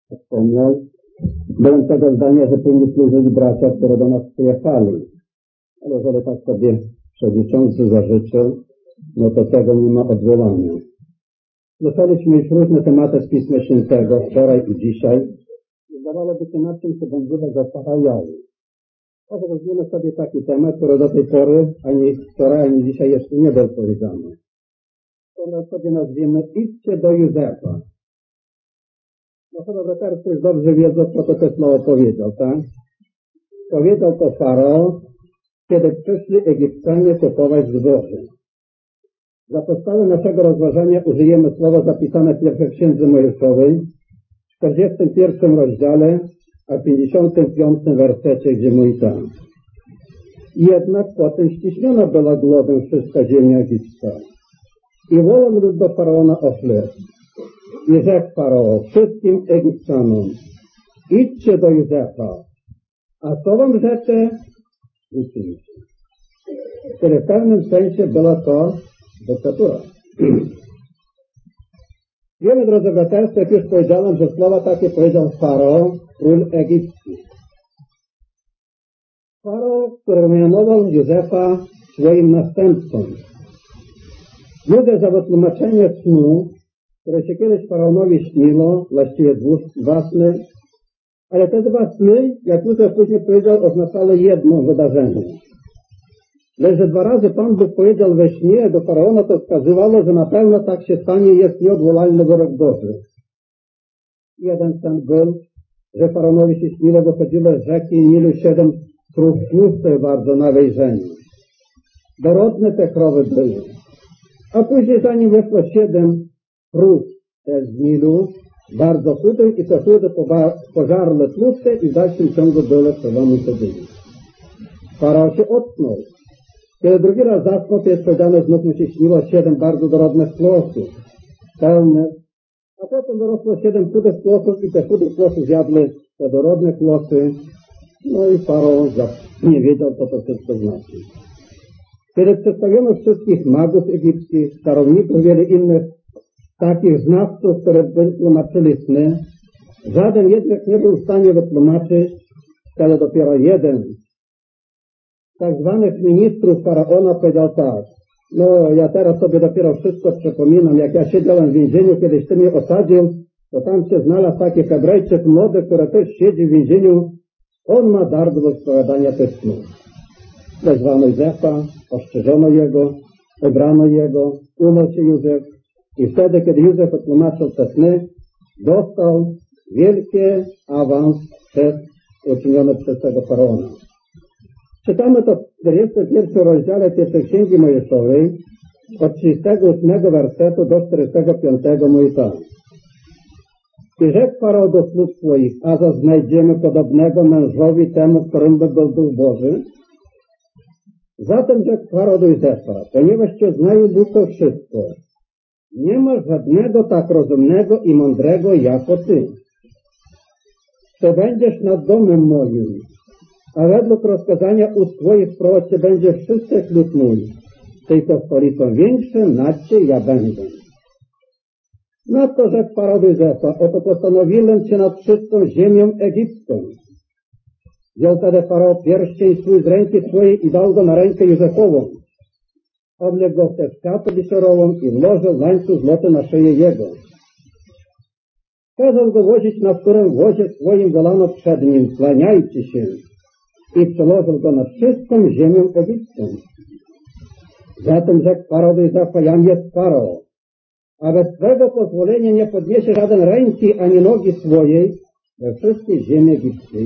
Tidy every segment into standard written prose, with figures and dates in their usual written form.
wspomniał. Byłem tego zdania, że powinni służyć bracia, które do nas przyjechali. Ale jeżeli tak sobie przewodniczący zażyczył, no to tego nie ma odwołania. Słyszeliśmy już różne tematy z Pisma Świętego, wczoraj i dzisiaj. Zdawałoby się nad czym się będziemy zastanawiali. Może weźmiemy sobie taki temat, który do tej pory, ani wczoraj, ani dzisiaj jeszcze nie był powiedziany. To sobie nazwiemy idźcie do Józefa. No chyba bratercy już dobrze wiedzą, co to te słowo powiedział, tak? Powiedział to Faraon, kiedy przyszli Egipcjanie kupować zboże. Za podstawę naszego rozważania użyjemy słowa zapisane w pierwszej księdze Mojżeszowej, w 41 rozdziale, a 55 wersecie, gdzie mówi tak. Jednak potem ściśniona była głodem wszystka ziemia egipska. I wołał lud do Faraona o chleb. I rzekł Faraon wszystkim Egipcjanom, idźcie do Józefa, a co wam rzecze, uczyńcie. Czyli w pewnym sensie była to dyktatura. Wiemy, drodzy braterstwo, jak już powiedziałem, że słowa takie powiedział Faraon, król egipski. Faraon, który mianował Józefa swoim następcą. Józef za wytłumaczenie snu, które się kiedyś Faraonowi śniło, właściwie dwa sny, ale te dwa sny, jak Józef później powiedział, oznaczały jedno wydarzenie. Lecz że dwa razy Pan Bóg powiedział we śnie do Faraona, to wskazywało, że na pewno tak się stanie, jest nieodwołalny wyrok Boży. Jeden sen był, że Faraonowi się śniło, wychodziło z rzeki Nilu 7 krów tłustych bardzo na wejrzeniu. Dorodne te krowy były. A później za nim weszło 7 krów też z Nilu, bardzo chudych i te chude pożarle tłuste i w dalszym ciągu były przełamy codziennie. Faraon się ocknął. Kiedy drugi raz zasnął, to jest powiedziane, znów mu się śniło 7 bardzo dorodnych kłosów, pełnych, a potem dorosło 7 chudych kłosów i te chude kłosy zjadły te dorodne kłosy, no i Faraon nie wiedział, co to wszystko znaczy. Kiedy przedstawiono wszystkich magów egipskich, czarowników, wiele innych takich znawców, które wytłumaczyli sny, żaden jednak nie był w stanie wytłumaczyć, ale dopiero jeden tak zwanych ministrów Faraona powiedział tak, no ja teraz sobie dopiero wszystko przypominam, jak ja siedziałem w więzieniu, kiedyś ty mnie osadził, to tam się znalazł taki Hebrajczyk młody, który też siedzi w więzieniu, on ma dar do wypowiadania tych snów. Wezwano Józefa, ostrzeżono jego, wybrano jego, umył się Józef i wtedy, kiedy Józef wytłumaczył te sny, dostał wielki awans uczyniony przez tego Faraona. Czytamy to w 41 rozdziale pierwszej księgi Mojżeszowej od 38 wersetu do 45 mówi tak. I rzekł Faraon do sług swoich, a za znajdziemy podobnego mężowi temu, którym by był Duch Boży. Zatem rzekł Faraon do Józefa, ponieważ cię znają Bóg to wszystko, nie ma żadnego tak rozumnego i mądrego jako ty. Przebędziesz nad domem moim, a według rozkazania ust twoich wprowadź się będzie wszyscy lud mój, tylko stolicą większym nad cię ja będę. Na to rzekł Faraon do Józefa, oto postanowiłem cię nad wszystką ziemią egipską. Wziął wtedy Faraon pierścień swój z ręki swojej i dał go na rękę Józefową. Obległ go w tę szatę biszorową i włożył łańcuch złoty na szyję jego. Kazał go wozić na którym wozie swoim wolano przed nim, kłaniajcie się. I przełożył go nad wszystką ziemią egipską. Zatem rzekł Faraon do Józefa, jam jest Faraon, a bez swego pozwolenia nie podniesie żaden ręki ani nogi swojej we wszystkiej ziemi egipskiej.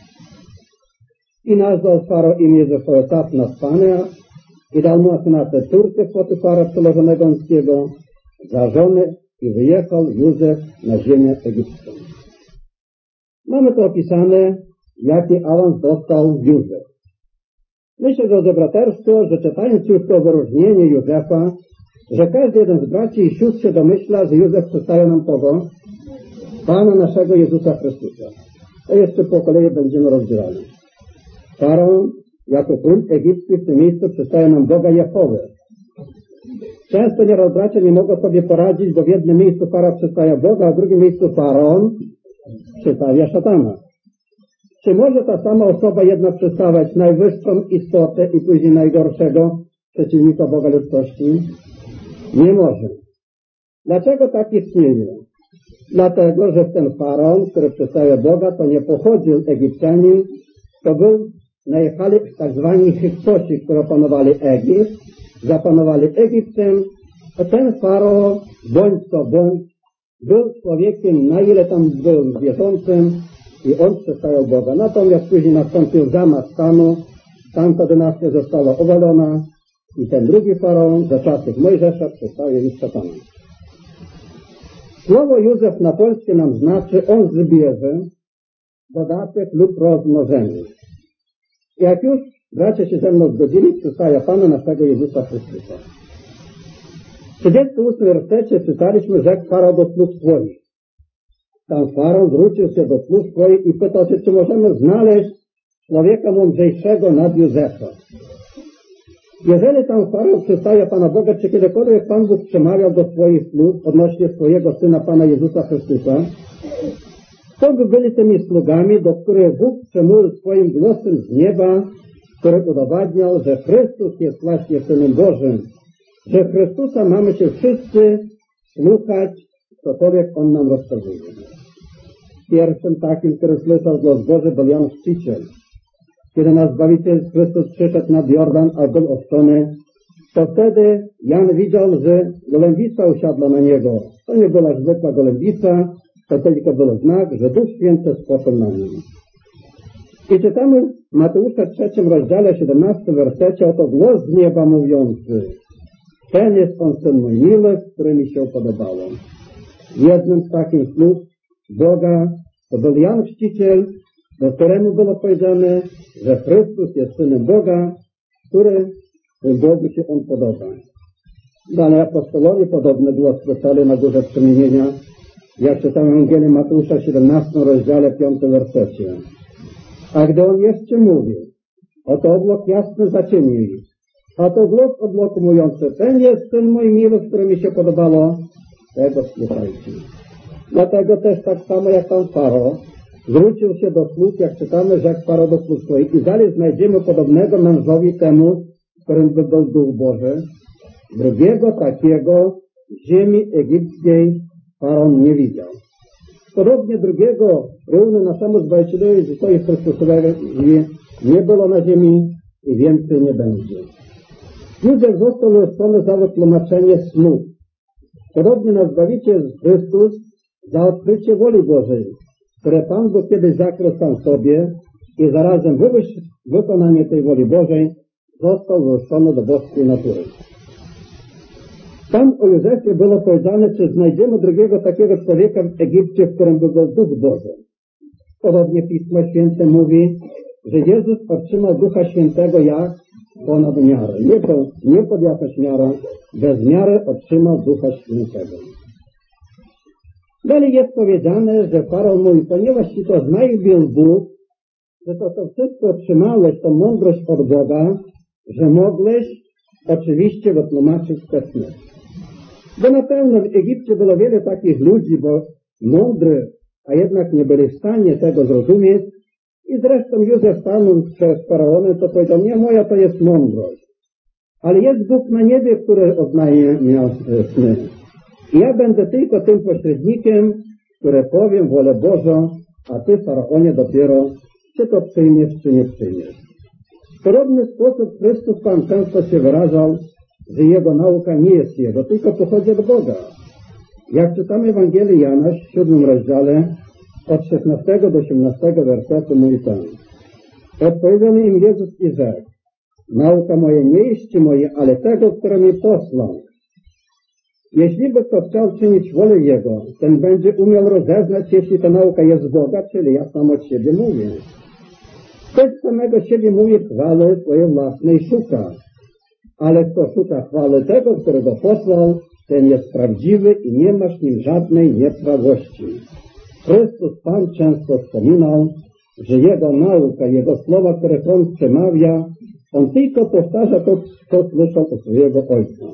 I nazwał Faraon imię Józefowe Tafnaspanea i dał mu Asynatę córkę Potyfara przełożonego Ąskiego za żonę i wyjechał Józef na ziemię egipską. Mamy to opisane, jaki awans dostał Józef. Myślę, drodzy braterstwo, że czytając już to wyróżnienie Józefa, że każdy jeden z braci i sióstr się domyśla, że Józef przedstawia nam kogo? Pana naszego Jezusa Chrystusa. To jeszcze po kolei będziemy rozdzielali. Faraon jako król egipski w tym miejscu przedstawia nam Boga Jehowę. Często nieraz bracia nie mogą sobie poradzić, bo w jednym miejscu Faraon przedstawia Boga, a w drugim miejscu Faraon przystawia szatana. Czy może ta sama osoba jedna przedstawiać najwyższą istotę i później najgorszego przeciwnika Boga ludzkości? Nie może. Dlaczego tak istnieje? Dlatego, że ten faraon, który przedstawia Boga, to nie pochodził Egipcjanin, to był, najechali tak zwani Hyksosi, którzy opanowali Egipt, zapanowali Egiptem, a ten faraon, bądź to bądź, był człowiekiem, na ile tam był wierzącym, i on przedstawiał Boga. Natomiast później nastąpił zamach stanu, tamta dynastia została obalona i ten drugi faraon za czasów Mojżesza przedstawił już szatana. Słowo Józef na polskie nam znaczy on zbierze, dodatek lub rozmnożenie. Jak już bracia się ze mną zgodzili, przedstawia Pana naszego Jezusa Chrystusa. W 38 wersecie czytaliśmy, rzekł faraon do sług swoich. Tam faraon zwrócił się do sług swoich i pytał się, czy możemy znaleźć człowieka mądrzejszego nad Józefa. Jeżeli tam faraon przedstawia Pana Boga, czy kiedykolwiek Pan Bóg przemawiał do swoich sług odnośnie swojego Syna Pana Jezusa Chrystusa, to by byli tymi sługami, do których Bóg przemówił swoim głosem z nieba, który udowadniał, że Chrystus jest właśnie Synem Bożym, że Chrystusa mamy się wszyscy słuchać, cokolwiek On nam rozkazuje. Pierwszym takim, który słyszał głos Boży, był Jan Chrzciciel. Kiedy nasz Zbawiciel Chrystus przyszedł nad Jordan, a był ochrzczony, to wtedy Jan widział, że golębica usiadła na niego. To nie była zwykła golębica, to tylko był znak, że Duch Święty spoczął na nim. I czytamy w Mateusza 3 rozdziale 17 wersecie, oto głos z nieba mówiący: ten jest on Syn mój miły, który mi się podobało. Jednym z takich sług Boga to był Jan Chrzciciel, do któremu było powiedziane, że Chrystus jest Synem Boga, który Bogu się On podoba. Dalej apostolowi podobne było słyszeli na górze przemienienia, jak czytamy Ewangelię Mateusza 17 rozdziale 5 wersecie. A gdy on jeszcze mówił, oto obłok jasny zacienił ich, a to głos obłoku mówiący: ten jest Syn mój miły, w którym mi się podobało, tego słuchajcie. Dlatego też tak samo jak pan faraon zwrócił się do sług, jak czytamy, że jak faraon do sług swoich. I dalej znajdziemy podobnego mężowi temu, którym był Duch Boży. Drugiego takiego w ziemi egipskiej faraon nie widział. Podobnie drugiego równy naszemu Zbawicielowi Jezusowi Chrystusowi nie było na ziemi i więcej nie będzie. Józef został uczczony za wytłumaczenie snu. Podobnie nasz Zbawiciel Chrystus za odkrycie woli Bożej, które Pan Bóg kiedyś zakrył sam sobie i zarazem wykonanie tej woli Bożej został uczczony do boskiej natury. Tam o Józefie było powiedziane, czy znajdziemy drugiego takiego człowieka w Egipcie, w którym był Duch Boży. Podobnie Pismo Święte mówi, że Jezus otrzymał Ducha Świętego jak ponad miarę. Nie pod jakąś miarę, bez miary otrzymał Ducha Świętego. Dalej jest powiedziane, że faraon mówi, ponieważ ci to znajdził Bóg, że to wszystko otrzymałeś, tą mądrość od Boga, że mogłeś oczywiście wytłumaczyć te sny. Bo na pewno w Egipcie było wiele takich ludzi, bo mądrych, a jednak nie byli w stanie tego zrozumieć. I zresztą Józef stanął przed faraonem, to powiedział: nie moja to jest mądrość, ale jest Bóg na niebie, który odnaje miał sny. I ja będę tylko tym pośrednikiem, który powiem wolę Bożą, a ty, faraonie, dopiero czy to przyjmiesz, czy nie przyjmiesz. W podobny sposób Chrystus Pan często się wyrażał, że Jego nauka nie jest Jego, tylko pochodzi od Boga. Jak czytamy Ewangelii Jana w 7 rozdziale, od 16 do 18 wersetu mówi tam: odpowiedział im Jezus i rzekł: nauka moja nie jest moje, ale tego, który mnie posłał. Jeśli by kto chciał czynić wolę Jego, ten będzie umiał rozeznać, jeśli ta nauka jest z Boga, czyli ja sam od siebie mówię. Ktoś samego siebie mówi chwały swojej własnej szuka, ale kto szuka chwały tego, którego posłał, ten jest prawdziwy i nie ma w nim żadnej nieprawości. Chrystus Pan często wspominał, że Jego nauka, Jego słowa, które On przemawia, On tylko powtarza to, co słyszał od swojego Ojca.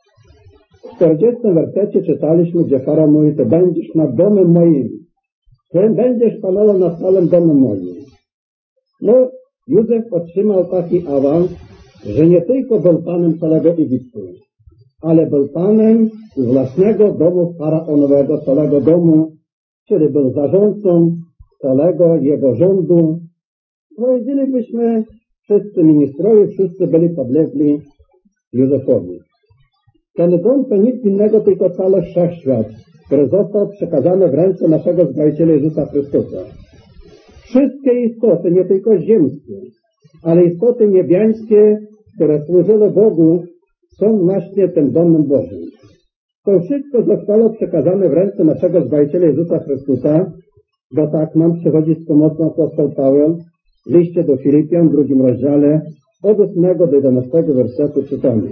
W 40 wersecie czytaliśmy, gdzie faraon mówi: ty będziesz nad domem moim. Ty będziesz panował nad całym domem moim. No, Józef otrzymał taki awans, że nie tylko był panem całego Egiptu, ale był panem własnego domu faraonowego, całego domu, czyli był zarządcą całego jego rządu. Powiedzielibyśmy, wszyscy ministrowie, wszyscy byli podlegli Józefowi. Ten dom to nic innego, tylko cały wszechświat, który został przekazany w ręce naszego Zbawiciela Jezusa Chrystusa. Wszystkie istoty, nie tylko ziemskie, ale istoty niebiańskie, które służyły Bogu, są właśnie tym domem Bożym. To wszystko zostało przekazane w ręce naszego Zbawiciela Jezusa Chrystusa, bo tak nam przychodzi z pomocą apostoł Paweł w liście do Filipian, w 2 rozdziale, od 8 do 11 wersetu czytamy.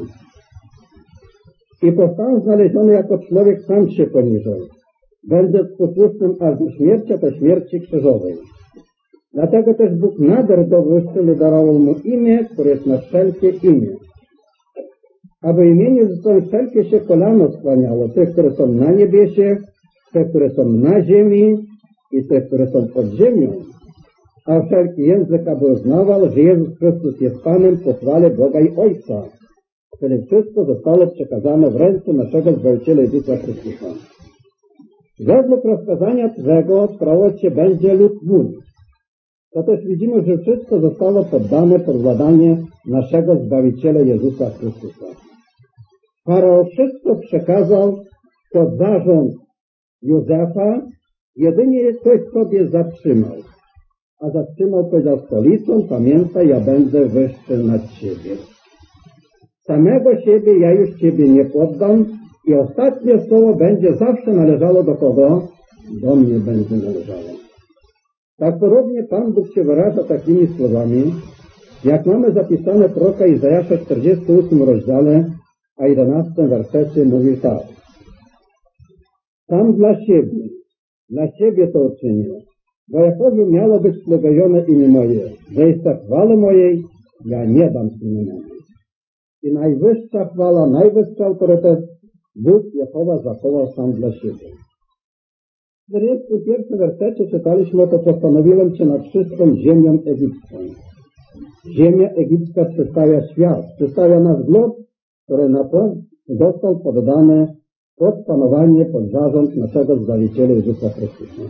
I powstał znaleziony jako człowiek sam się poniżał, będąc posłusznym aż do śmierci, to śmierci krzyżowej. Dlatego też Bóg nader do wyższego darował mu imię, które jest na wszelkie imię. Aby imieniu zostało wszelkie się kolano skłaniało, tych, które są na niebiesie, tych, które są na ziemi i tych, które są pod ziemią. A wszelki język aby uznawał, że Jezus Chrystus jest Panem po chwale Boga i Ojca. Czyli wszystko zostało przekazane w ręce naszego Zbawiciela Jezusa Chrystusa. Według rozkazania Twego sprawować się będzie lud mój. To też widzimy, że wszystko zostało poddane pod władanie naszego Zbawiciela Jezusa Chrystusa. Faraon wszystko przekazał pod zarząd Józefa, jedynie coś sobie zatrzymał. A zatrzymał, powiedział stolicą, pamiętaj, ja będę wyższy nad Ciebie. Samego siebie ja już Ciebie nie poddam i ostatnie słowo będzie zawsze należało do kogo? Do mnie będzie należało. Tak podobnie Pan Bóg się wyraża takimi słowami, jak mamy zapisane proroka Izajasza w 48 rozdziale, a 11 wersecie mówi tak. Sam dla siebie to uczynię, bo jakoby miało być plebejone imię moje, że jest chwale mojej, ja nie dam imienia. I najwyższa chwała, najwyższy autorytet Bóg Jehowa zachował sam dla siebie. W 41 wersecie czytaliśmy, to postanowiłem Cię nad wszystką ziemią egipską. Ziemia egipska przedstawia świat, przedstawia nasz glob, który na to został poddany pod panowanie, pod zarząd naszego Zbawiciela Jezusa Chrystusa.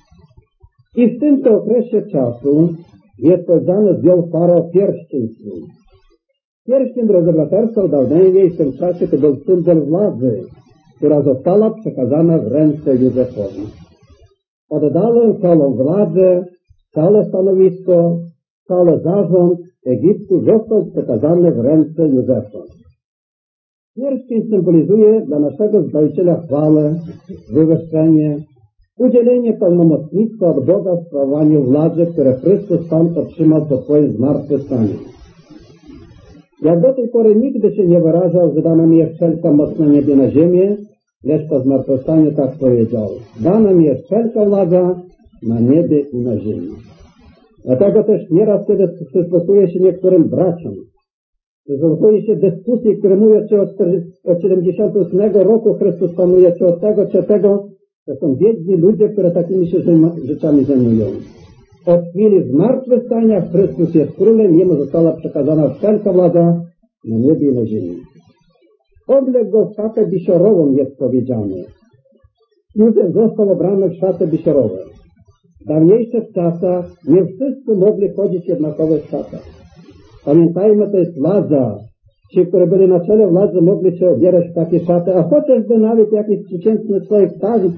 I w tym to okresie czasu jest powiedziane, zdjął Farao pierścień swój. Pierścień rozebraterstwa dawniej w tym czasie to był symbol władzy, która została przekazana w ręce Józefowi. Oddałem całą władzę, całe stanowisko, cały zarząd Egiptu został przekazany w ręce Józefa. Pierścień symbolizuje dla naszego Zbawiciela chwałę, wywyższenie, udzielenie pełnomocnictwa od Boga w sprawowaniu władzy, które Chrystus sam otrzymał po swoim zmartwychwstaniu. Jak do tej pory nigdy się nie wyrażał, że dana mi jest wszelka moc na niebie, na ziemię, lecz po zmartwychwstaniu tak powiedział. Dana mi jest wszelka władza na niebie i na ziemi. Dlatego też nieraz, kiedy przysłuchuje się niektórym braciom, przysłuchuje się dyskusji, które mówią, czy od 78 roku Chrystus panuje, czy od tego, czy tego, to są biedni ludzie, które takimi się rzeczami zajmują. Od chwili zmartwychwstania Chrystus jest królem, jemu została przekazana wszelka władza na niebie i na ziemi. Oblekł go w szatę bisiorową, jest powiedziane. Józef został ubrany w szatę bisiorową. W dawniejszych czasach nie wszyscy mogli chodzić jednakowo w szatach. Pamiętajmy, to jest władza. Ci, którzy byli na czele władzy, mogli się obierać w takie szaty, a chociażby nawet jakiś przeciętny człowiek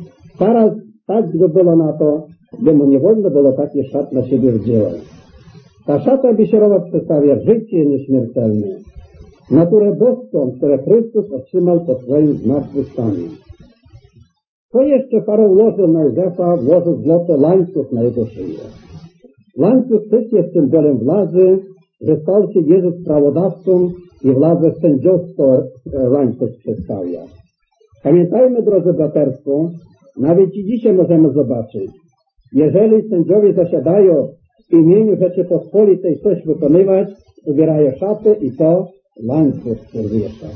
tak go było na to, by mu nie wolno było taki szat na siebie wdzielać. Ta szata bisiorowa przedstawia życie nieśmiertelne, naturę boską, które Chrystus otrzymał po swoim zmartwychwstaniu. To jeszcze Faraon włożył na Józefa, włożył złoty łańcuch na jego szyję. Łańcuch też jest symbolem władzy, że stał się Jezus prawodawcą i władzę sędziowstwo łańcuch przedstawia. Pamiętajmy, drodzy braterstwo, nawet i dzisiaj możemy zobaczyć, jeżeli sędziowie zasiadają w imieniu Rzeczypospolitej coś wykonywać, ubierają szatę i to łańcuch wiesza.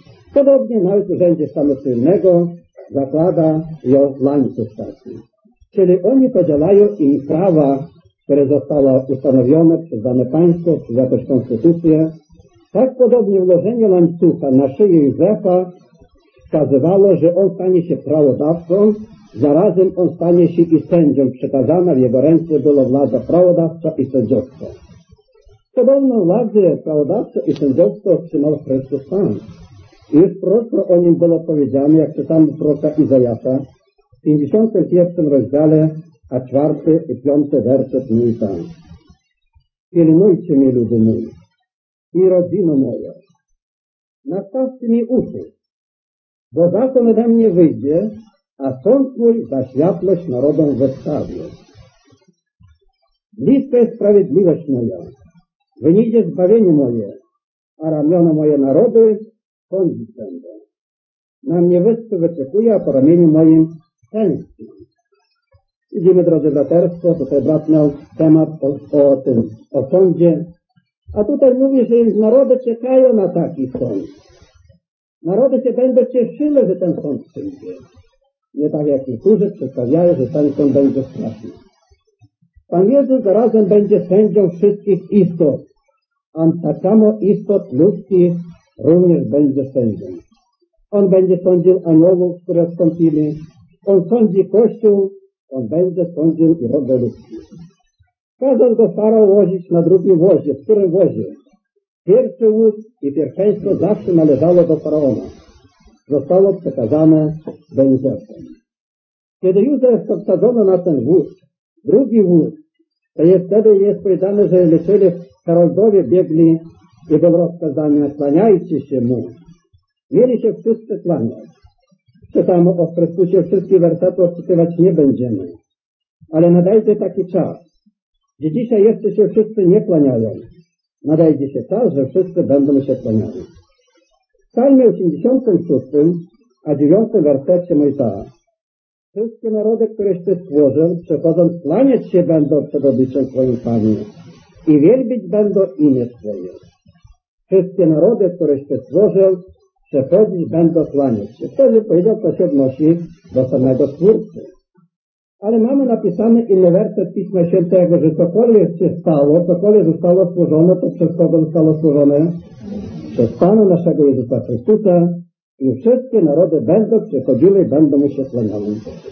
Podobnie nawet w urzędzie stanu cywilnego zakłada ją łańcuch taki. Czyli oni podzielają i prawa, które zostało ustanowione przez dane państwo, przez jakąś konstytucję. Tak podobnie włożenie łańcucha na szyję Józefa wskazywało, że on stanie się prawodawcą, zarazem on stanie się i sędzią. Przekazana w jego ręce była władza prawodawcza i sędziowska. Podobną władzę prawodawczą i sędziowską otrzymał Chrystus Pan. I już proroctwo o nim było powiedziane, jak czytamy proroka Izajasza, w 51 rozdziale, a 4 i 5 werset mówi tam: Pilnujcie mnie, ludy mój, i rodzino moja, nastawcie mi uszy, bo zakon ode mnie wyjdzie, a sąd mój za światłość narodom wystawię. Bliska jest sprawiedliwość moja, wyjdzie zbawienie moje, a ramiona moje narody sądzić będą. Na mnie wyspy wyczekuje, a po ramieniu moim tęskni. Widzimy, drodzy braterstwo, tutaj brat miał temat o sądzie, a tutaj mówi, że narody czekają na taki sąd. Narody się będą cieszyły, że ten sąd przyjdzie. Nie tak jak niektórzy przedstawiają, że ten sąd będzie straszny. Pan Jezus zarazem będzie sędzią wszystkich istot, a tak samo istot ludzkich również będzie sędzią. On będzie sądził aniołów, które wstąpili, on sądzi Kościół, on będzie sądził i rodę ludzkich. Kazał go Farao wozić na drugim wozie. W którym wozie? Pierwszy wóz i pierwszeństwo zawsze należało do Faraona. Zostało przekazane do Józefa. Kiedy Józef podsadzono na ten wóz, drugi wóz, to jest wtedy jest powiedziane, że leżeli Heroldowie biegli i było rozkazane: kłaniajcie się mu. Mieli się wszyscy kłaniać. Czytamy o Chrystusie, wszystkich wersetów odczytywać nie będziemy. Ale nadejdzie taki czas, gdzie dzisiaj jeszcze się wszyscy nie kłaniają. Nadejdzie się czas, że wszyscy będą się kłaniali. W Psalmie 86, a 9 wersecie mówi tak: wszystkie narody, któreś Ty stworzył, przychodząc kłaniać się będą przed obliczem Twoim, Panie, i wielbić będą imię Twoje. Wszystkie narody, któreś Ty stworzył, przechodzić będą kłaniać się. Wtedy powiedział, to się odnosi do samego Twórcy. Ale mamy napisany inny werset Pisma Świętego, że cokolwiek się stało, cokolwiek zostało stworzone, to przez kogo zostało stworzone? Przez Pana naszego Jezusa Chrystusa, i wszystkie narody będą przychodziły i będą mu się kłaniały.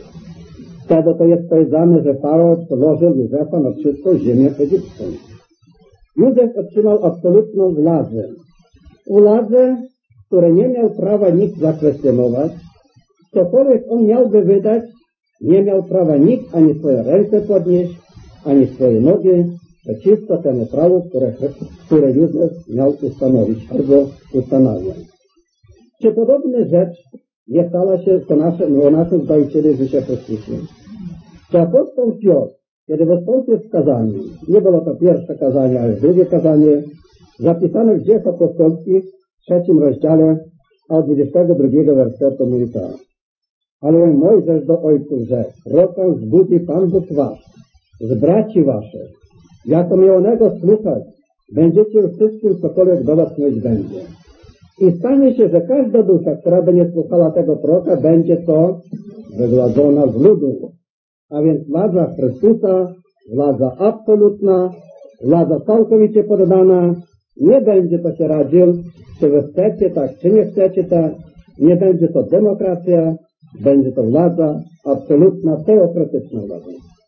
Wtedy to jest powiedziane, że Farao położył Józefa na wszystką ziemię egipską. Józef otrzymał absolutną władzę. Władzę, której nie miał prawa nikt zakwestionować. Cokolwiek on miałby wydać, nie miał prawa nikt ani swoją rękę podnieść, ani swoje nogi przeciwko temu prawu, które Józef miał ustanowić albo ustanawia. Czy podobna rzecz nie stała się o naszym Zbawicielu Jezusie Chrystusie? Czy apostoł Piotr, kiedy wystąpił z kazaniem, nie było to pierwsze kazanie, ale drugie kazanie, zapisane w Dziejach Apostolskich w 3 rozdziale, a od 22 wersetu mówi tak: ale Mojżesz do ojców rzekł: prorokom wzbudzi Pan Bóg wasz, z braci waszych, jako miłonego słuchać, będziecie wszystkim, cokolwiek do was mówić będzie. I stanie się, że każda dusza, która będzie słuchała tego proroka, będzie to wygładzona z ludu. A więc władza Chrystusa, władza absolutna, władza całkowicie poddana, nie będzie to się radził, czy wy chcecie tak, czy nie chcecie tak, nie będzie to demokracja, będzie to władza absolutna, teokratyczna władza.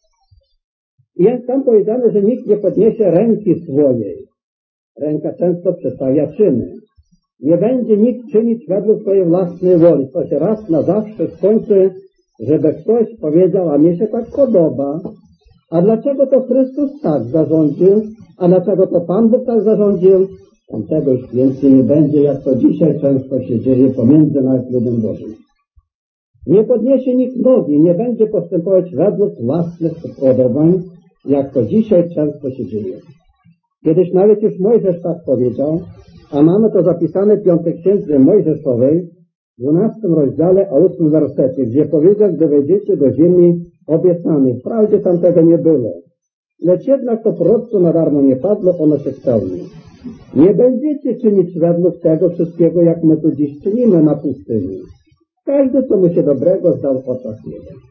I jest tam powiedziane, że nikt nie podniesie ręki swojej. Ręka często przedstawia czyny. Nie będzie nikt czynić według swojej własnej woli. To się raz na zawsze skończy, żeby ktoś powiedział: a mnie się tak podoba. A dlaczego to Chrystus tak zarządził? A dlaczego to Pan Bóg tak zarządził? Tam czegoś więcej nie będzie, jak to dzisiaj często się dzieje pomiędzy nawet ludem Bożym. Nie podniesie nikt nogi, nie będzie postępować według własnych upodobań, jak to dzisiaj często się dzieje. Kiedyś nawet już Mojżesz tak powiedział, a mamy to zapisane w 5 księdze Mojżeszowej, w 12 rozdziale, a 8 wersecie, gdzie powiedział: gdy wejdziecie do ziemi obiecanej. Wprawdzie tam tego nie było, lecz jednak to proroctwo na darmo nie padło, ono się spełni. Nie będziecie czynić według tego wszystkiego, jak my tu dziś czynimy na pustyni. Każdy, co mu się dobrego zdał w oczach jego.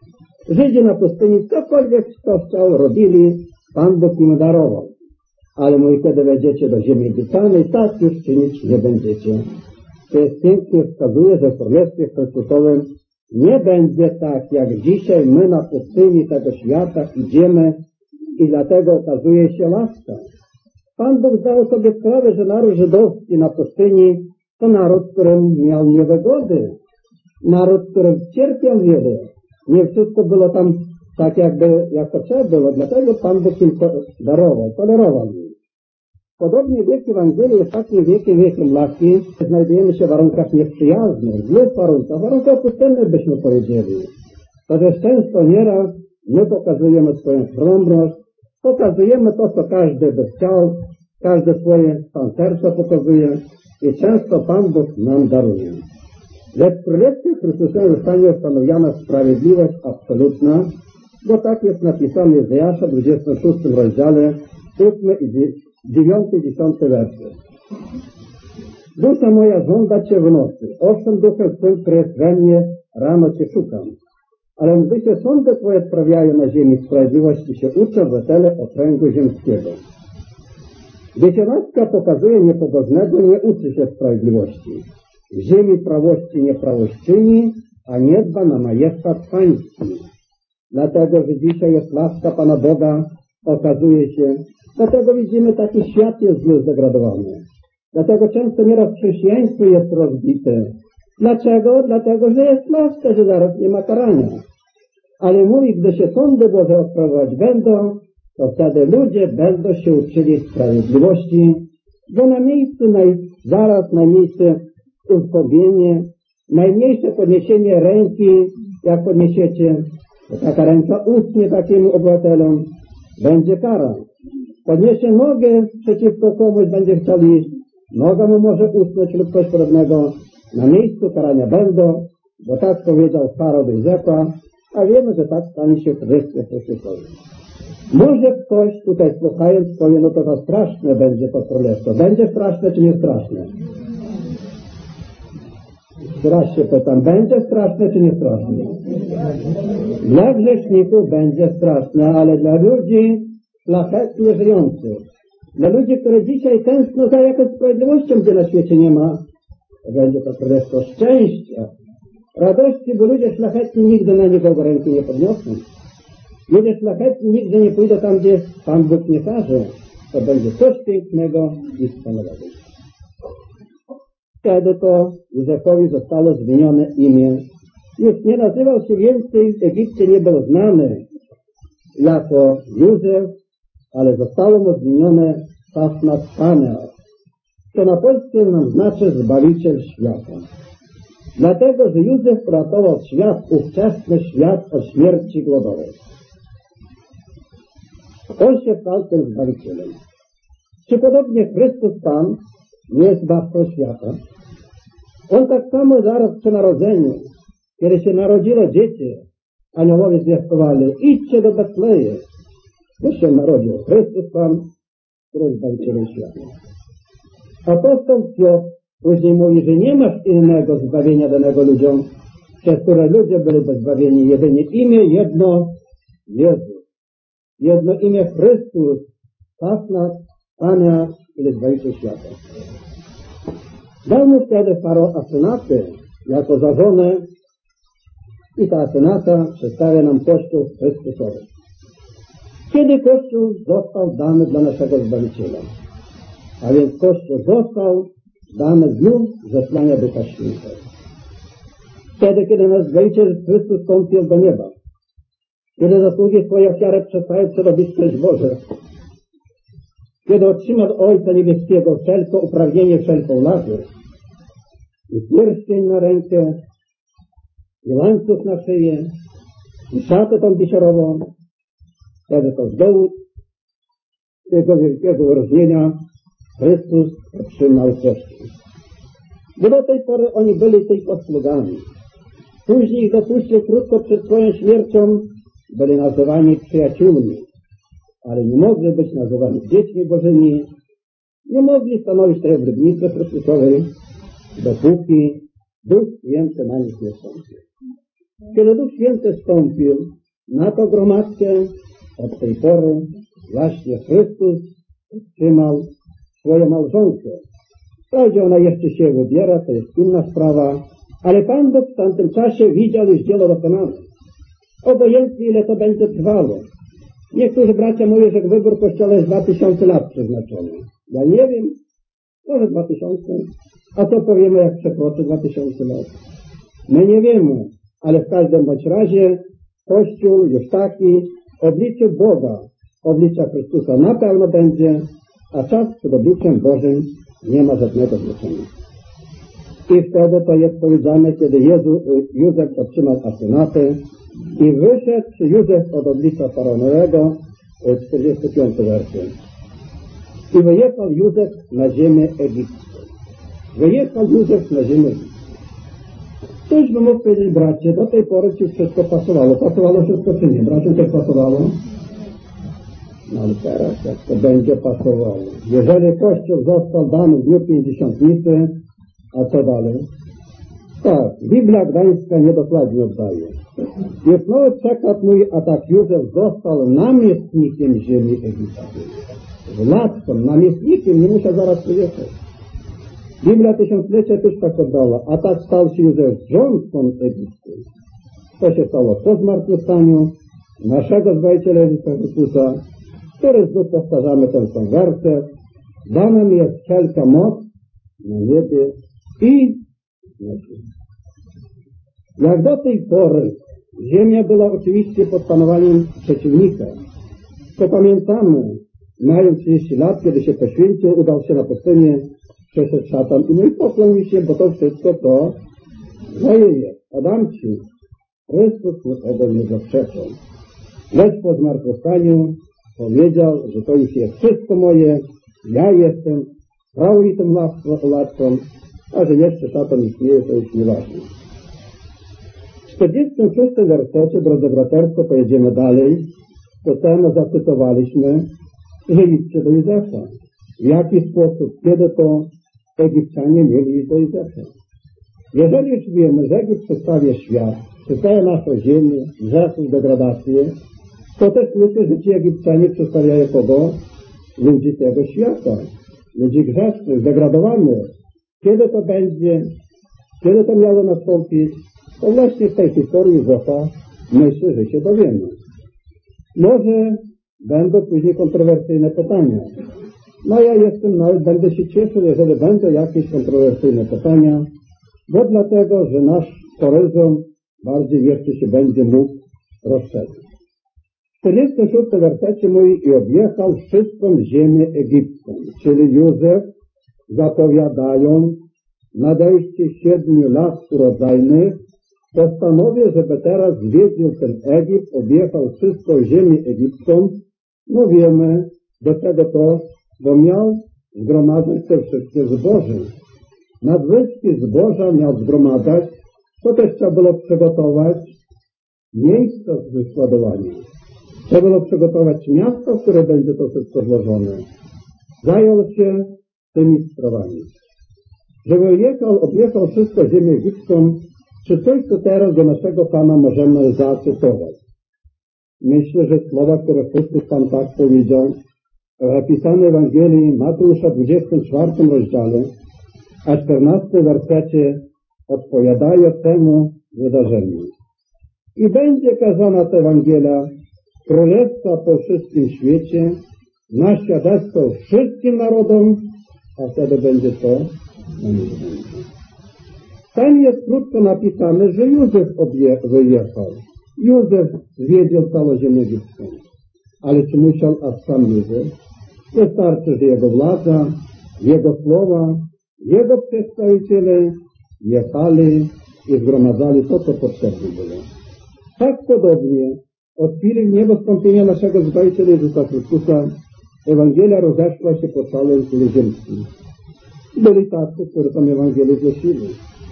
Żydzi na pustyni cokolwiek kto chciał, robili, Pan Bóg im darował. Ale mówi, kiedy wejdziecie do ziemi obiecanej, tak już czynić nie będziecie. To jest pięknie wskazuje, że w Królestwie Chrystusowym nie będzie tak, jak dzisiaj my na pustyni tego świata idziemy i dlatego okazuje się łaska. Pan Bóg zdał sobie sprawę, że naród żydowski na pustyni to naród, którym miał niewygody. Naród, który cierpiał wiele. Nie wszystko było tam tak jakby, jak to trzeba było. Dlatego Pan Bóg im darował, tolerował im. Podobnie wiek Ewangelii jest takim wiekiem łaski, znajdujemy się w warunkach nieprzyjaznych, złych warunkach pustynnych byśmy powiedzieli. To też często nieraz my pokazujemy swoją skromność, pokazujemy to, co każdy by chciał, każde swoje stan serca pokazuje i często Pan Bóg nam daruje. Lecz w Królestwie Chrystusowym zostanie ustanowiona sprawiedliwość absolutna, bo tak jest napisane w Izajasza 26 rozdziale, 8 i 9 i 10 werset. Dusza moja żąda Cię w nocy, owszem duchem Twym, który jest we mnie, rano Cię szukam. Ale gdy się sądy Twoje sprawiają na ziemi, sprawiedliwości się uczę wesele okręgu ziemskiego. Gdy się łaska pokazuje niepobożnego, nie uczy się sprawiedliwości. W ziemi prawości nieprawość czyni, a nie dba na majestat pański. Dlatego, że dzisiaj jest łaska Pana Boga, okazuje się, dlatego widzimy, taki świat jest zły, zdegradowany. Dlatego często nieraz chrześcijaństwo jest rozbite. Dlaczego? Dlatego, że jest łaska, że zaraz nie ma karania. Ale mówi, gdy się sądy Boże odprawiać będą, to wtedy ludzie będą się uczyli sprawiedliwości, bo na miejscu, zaraz na miejscu uzdrowienie, najmniejsze podniesienie ręki, jak podniesiecie, to taka ręka ustnie takiemu obywatelom, będzie kara. Podniesie nogę przeciwko komuś, będzie chciał iść, noga mu może usnąć lub coś podobnego, na miejscu karania będą, bo tak powiedział Faro do Józefa, a wiemy, że tak stanie się w Królestwie Chrystusowym. Może ktoś tutaj słuchając powie, no to straszne będzie to królestwo. Będzie straszne czy nie straszne? Teraz się pytam, będzie straszne czy nie straszne? Dla grzeszników będzie straszne, ale dla ludzi szlachetnie żyjących, dla ludzi, które dzisiaj tęskno za jakąś sprawiedliwością, gdzie na świecie nie ma, to będzie to królestwo szczęścia, radości, bo ludzie szlachetni nigdy na niego ręki nie podniosą. Ludzie szlachetni nigdy nie pójdą tam, gdzie Pan Bóg nie każe. To będzie coś pięknego i wspaniałego. Wtedy to Józefowi zostało zmienione imię. Już nie nazywał się więcej, w Egipcie nie był znany jako Józef, ale zostało mu zmienione Safnat-Paneah, co na polskim nam znaczy Zbawiciel świata. Dlatego, że Józef uratował świat, ówczesny świat od śmierci głodowej. On się stał tym Zbawicielem. Czy podobnie Chrystus Pan nie jest Zbawcą świata? On tak samo zaraz przy narodzeniu, kiedy się narodziło dziecię, aniołowie zwiastowali, idźcie do Betlejem. Tu się narodził Chrystus Pan, który jest Zbawicielem świata. Apostoł Piotr później mówi, że nie masz innego zbawienia danego ludziom, przez które ludzie byli zbawieni. Jedynie imię jedno, Jezus. Jedno imię Chrystus, Safnat-Paneah, czyli Zbawiciel świata. Dał mu wtedy Faro Asenaty jako za żonę i ta Asenata przedstawia nam Kościół Chrystusowy. Kiedy Kościół został dany dla naszego Zbawiciela? A więc Kościół został dany w dniu zesłania Ducha Świętego. Wtedy, kiedy nasz Zbawiciel Chrystus wstąpił do nieba, kiedy zasługi swoje ofiary przestają przerobić cześć Boże, kiedy otrzymał od Ojca Niebieskiego wszelkie uprawnienie, wszelką łaskę, i pierścień na rękę, i łańcuch na szyję, i szatę tą bisiorową, wtedy to z dowód tego wielkiego wyróżnienia Chrystus otrzymał Kościół. Bo do tej pory oni byli tylko sługami. Później ich dopuścił krótko przed swoją śmiercią, byli nazywani przyjaciółmi, ale nie mogli być nazywani dziećmi Bożymi, nie mogli stanowić tej obrybnicy Chrystusowej, dopóki Duch Święty na nich nie wstąpił. Kiedy Duch Święty wstąpił, Na to gromadkę od tej pory właśnie Chrystus trzymał swoją małżonkę. Wprawdzie ona jeszcze się wybiera, to jest inna sprawa, ale Pan Bóg w tamtym czasie widział już dzieło dokonane. Obojętnie ile to będzie trwało. Niektórzy bracia mówią, że wybór Kościoła jest 2000 lat przeznaczony. Ja nie wiem, może 2000, a co powiemy jak przekroczy 2000 lat? My nie wiemy, ale w każdym bądź razie Kościół już taki obliczył Boga, oblicza Chrystusa na pewno będzie, a czas przed obliczem Bożym nie ma żadnego znaczenia. I wtedy to jest powiedziane, kiedy Józef otrzymał asynatę i wyszedł Józef od oblicza faraonowego, 45 werset. I wyjechał Józef na ziemię egipską. Wyjechał Józef na ziemię egipską. Ktoś by mógł powiedzieć, bracie, do tej pory ci wszystko pasowało. Pasowało wszystko czy nie? Bracie, też pasowało? No ale teraz jak to będzie pasowało? Jeżeli Kościół został dany w dniu Pięćdziesiątnicy, a co dalej? Tak, Biblia Gdańska niedokładnie oddaje. Jest nowy przekład mój, a tak Józef został namiestnikiem ziemi egipskiej. Władcą, namiestnikiem, nie musiał zaraz przyjechać. Biblia Tysiąclecia też tak oddała, a tak stał się Józef rządcą egipską. To się stało po zmartwychwstaniu naszego Zbawiciela Jezusa Chrystusa, który znów powtarzamy ten sam werset. Dana mi jest wszelka moc na niebie i na ziemi. Jak do tej pory ziemia była oczywiście pod panowaniem przeciwnika, to pamiętamy, mając 30 lat, kiedy się poświęcił, udał się na pustynię, przeszedł szatan i mój poklonił się, bo to wszystko to moje jest. Adamci, Chrystus mu tego nie zaprzeczał. Lecz po zmartwychwstaniu powiedział, że to już jest wszystko moje, ja jestem prawowitym władcą, a że jeszcze szatan istnieje, to już nieważne. W 46 wersecie, drodzy braterstwo, pojedziemy dalej, to temu zacytowaliśmy, że idźcie do Józefa. W jaki sposób, kiedy to Egipcjanie mieli iść do Józefa? Jeżeli już wiemy, że Egipt przedstawia świat, przedstawia naszą ziemię, grzechów, degradację, to też myślę, że ci Egipcjanie przedstawiają kogo? Ludzi tego świata. Ludzi grzesznych, zdegradowanych. Kiedy to będzie? Kiedy to miało nastąpić? To właśnie w tej historii Józefa myślę, że się dowiemy. Może będą później kontrowersyjne pytania. No ja nawet będę się cieszył, jeżeli będą jakieś kontrowersyjne pytania, bo dlatego, że nasz horyzont bardziej jeszcze się będzie mógł rozszerzyć. W 46 wersecie mówi i objechał wszystką ziemię egipską, czyli Józef zapowiadają nadejście 7 lat urodzajnych, postanowił, żeby teraz zwiedził ten Egipt, objechał wszystką ziemię egipską. No wiemy, do czego to, bo miał zgromadzać te wszystkie zboże. Nadwyżki zboża miał zgromadzać, to też trzeba było przygotować miejsca z składowania. Trzeba było przygotować miasto, w które będzie to wszystko złożone. Zajął się tymi sprawami. Żeby objechał wszystko ziemię egipską, czy coś, co teraz do naszego Pana możemy zacytować? Myślę, że słowa, które Chrystus Pan tak powiedział, zapisane w Ewangelii Mateusza w 24 rozdziale, a 14 wersecie odpowiadają temu wydarzeniu. I będzie kazana ta Ewangelia Królestwa po wszystkim świecie, na świadectwo wszystkim narodom, a wtedy będzie to na niego będzie. Tam jest krótko napisane, że Józef wyjechał. Józef zwiedził całą ziemię egipską. Ale czy musiał aż sam Józef? Wystarczy, że jego władza, jego słowa, jego przedstawiciele jechali i zgromadzali to, co potrzebne było. Tak podobnie od chwili niebostąpienia naszego Zbawiciela Jezusa Chrystusa Ewangelia rozeszła się po całym kuli ziemskim. Byli tacy, którzy tam Ewangelię głosili.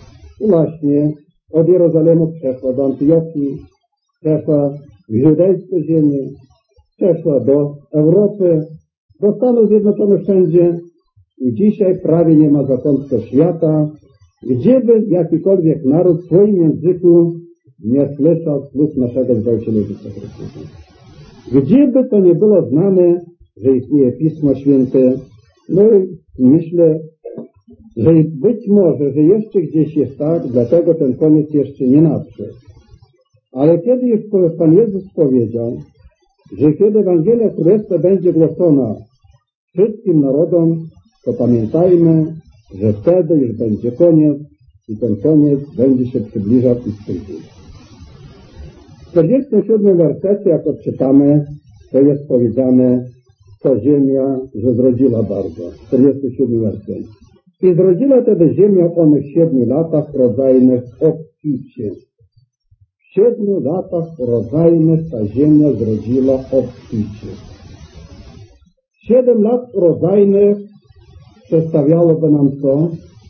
Właśnie od Jerozolimu przeszła do Antiochii, przeszła w judejskie ziemię, przeszła do Europy, do Stanów Zjednoczonych wszędzie i dzisiaj prawie nie ma zakątka świata, gdzieby jakikolwiek naród w swoim języku nie słyszał słów naszego Zbawiciela Jezusa Chrystusa. Gdzieby to nie było znane, że istnieje Pismo Święte, no i myślę, że być może, że jeszcze gdzieś jest tak, dlatego ten koniec jeszcze nie nadszedł. Ale kiedy już Pan Jezus powiedział, że kiedy Ewangelia Królestwa będzie głoszona wszystkim narodom, to pamiętajmy, że wtedy już będzie koniec i ten koniec będzie się przybliżał i przybliżał. W 47 wersecie, jak odczytamy, to jest powiedziane, to ziemia, że zrodziła bardzo. 47 werset. I zrodziła tedy ziemia w onych 7 latach rodzajnych obficie. W 7 latach rodzajnych ta ziemia zrodziła obficie. 7 lat rodzajnych przedstawiałoby nam co?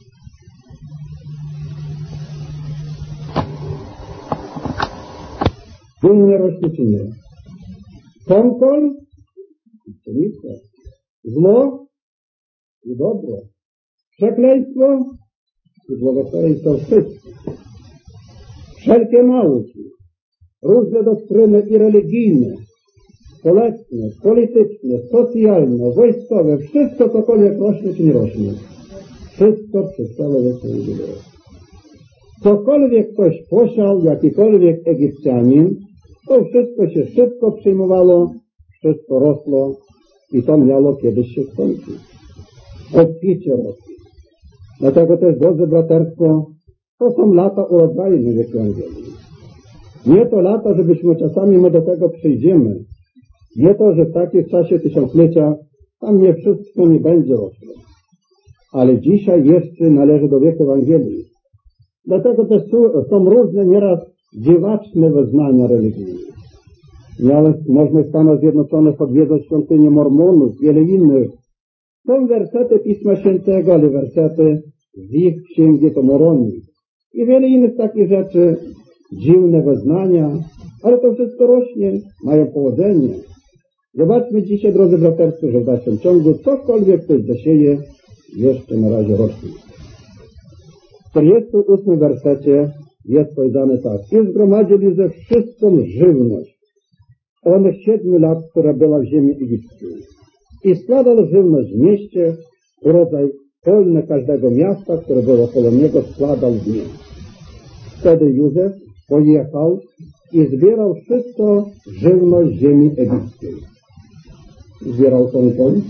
Dumnie rośnie czy nie? Ponkol i pszenica. Zło i dobro. Przekleństwo i błogosławieństwo wszystko. Wszelkie nauki, różne doktryny i religijne, społeczne, polityczne, socjalne, wojskowe, wszystko cokolwiek rośnie czy nie rośnie. Wszystko przestało jak się dzieje. Cokolwiek ktoś posiał, jakikolwiek Egipcjanin, to wszystko się szybko przyjmowało, wszystko rosło i to miało kiedyś się skończyć. Obficie rosło. Dlatego też, drodzy braterstwo, to są lata urodzajne w Ewangelii. Nie to lata, żebyśmy czasami my do tego przyjdziemy. Nie to, że w takim czasie tysiąclecia tam nie wszystko nie będzie rosło. Ale dzisiaj jeszcze należy do wieku Ewangelii. Dlatego też są różne nieraz dziwaczne wyznania religijne. Można w Stanach Zjednoczonych odwiedzać świątynię Mormonów, wiele innych. Są wersety Pisma Świętego, ale wersety z ich księgi to Moronii. I wiele innych takich rzeczy, dziwne wyznania, ale to wszystko rośnie, mają powodzenie. Zobaczmy dzisiaj, drodzy braterstwo, że w dalszym ciągu cokolwiek ktoś zasieje, jeszcze na razie rośnie. W 48 wersecie jest powiedziane tak. I zgromadzili ze wszystką żywność onych 7 lat, która była w ziemi egipskiej. I składał żywność w mieście, rodzaj polny każdego miasta, które było koło niego, składał w nim. Wtedy Józef pojechał i zbierał wszystko żywność ziemi egipskiej. Zbierał ten koń?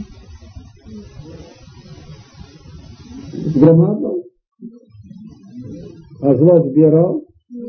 Zgromadzał? A zło zbierał?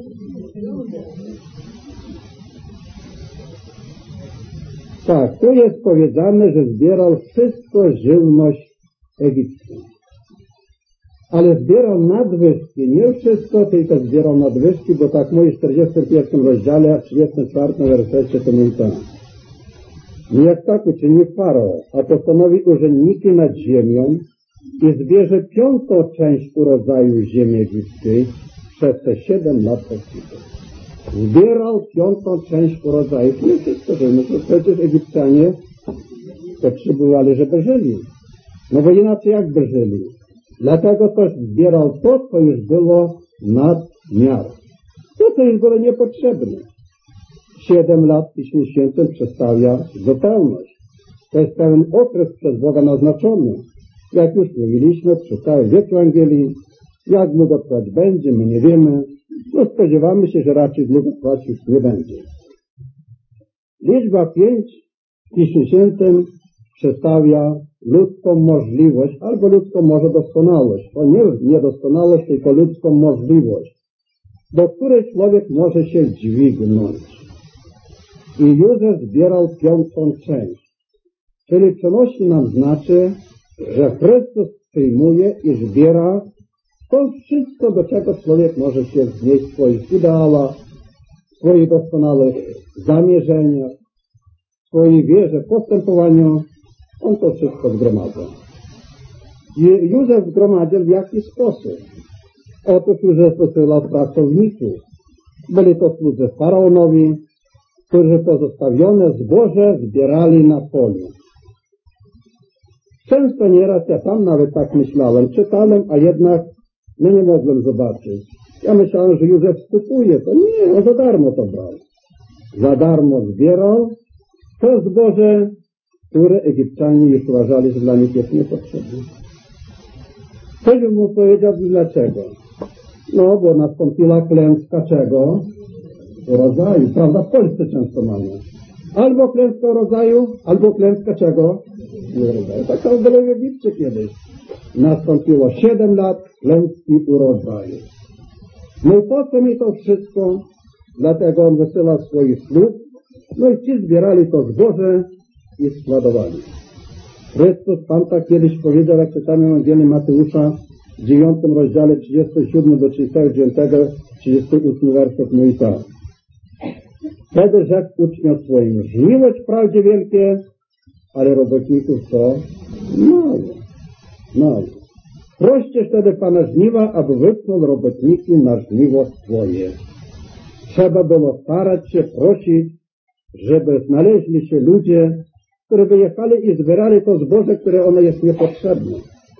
Tak, tu jest powiedziane, że zbierał wszystko żywność egipską. Ale zbierał nadwyżki, nie wszystko, tylko zbierał nadwyżki, bo tak mówi w 41 rozdziale, a w 34 wersecie to mówi tak. Jak tak uczyni Farao, a postanowi urzędniki nad ziemią i zbierze 5. część urodzaju ziemi egipskiej przez te 7 lat obficie. Zbierał 5. część urodzaju. Nie wszystko, że no to przecież Egipcjanie potrzebowali, żeby żyli. No bo inaczej jakby żyli. Dlatego też zbierał to, co już było nad miarę. To, co już było niepotrzebne. 7 lat w Piśmie Świętym przedstawia zupełność. To jest pewien okres przez Boga naznaczony. Jak już mówiliśmy przy całej wieku Ewangelii, jak długo trwać będzie, my nie wiemy. No spodziewamy się, że raczej długo trwać już nie będzie. Liczba 5 w Piśmie Świętym przedstawia ludzką możliwość, albo ludzką może doskonałość. To nie niedoskonałość, tylko ludzką możliwość, do której człowiek może się dźwignąć. I Józef zbierał 5. część. Czyli przenosi nam znaczy, że Chrystus przyjmuje i zbiera to wszystko, do czego człowiek może się wznieść w swoich ideałach, w swoich doskonałych zamierzeniach, w swojej wierze, w postępowaniu. On to wszystko zgromadza. I Józef zgromadził w jaki sposób? Otóż Józef posyłał pracowników. Byli to słudzy faraonowi, którzy pozostawione zboże zbierali na polu. Często nieraz ja sam nawet tak myślałem, czytałem, a jednak nie mogłem zobaczyć. Ja myślałem, że Józef skupuje to. Nie, on za darmo to brał. Za darmo zbierał to zboże, które Egipcjanie już uważali, że dla nich jest niepotrzebne. Ktoś by mu powiedział, dlaczego? No, bo nastąpiła klęska czego? Rodzaju. Prawda, w Polsce często mamy. Albo klęska rodzaju, albo klęska czego? Rodzaju. Tak samo było w Egipcie kiedyś. Nastąpiło 7 lat klęski urodzaju. No i po co mi to wszystko? Dlatego on wysyłał swoich sług. No i ci zbierali to zboże i składowali. Chrystus Pan tak kiedyś powiedział, jak czytamy Ewangelii Mateusza w 9 rozdziale 37 do 39, 38 werset, mówi tak. Wtedy rzekł uczniom swoim, żniwo wprawdzie wielkie, ale robotników to mało. Proście wtedy Pana żniwa, aby wysłał robotniki na żniwo swoje. Trzeba było starać się, prosić, żeby znaleźli się ludzie, którzy wyjechali i zbierali to zboże, które ono jest niepotrzebne.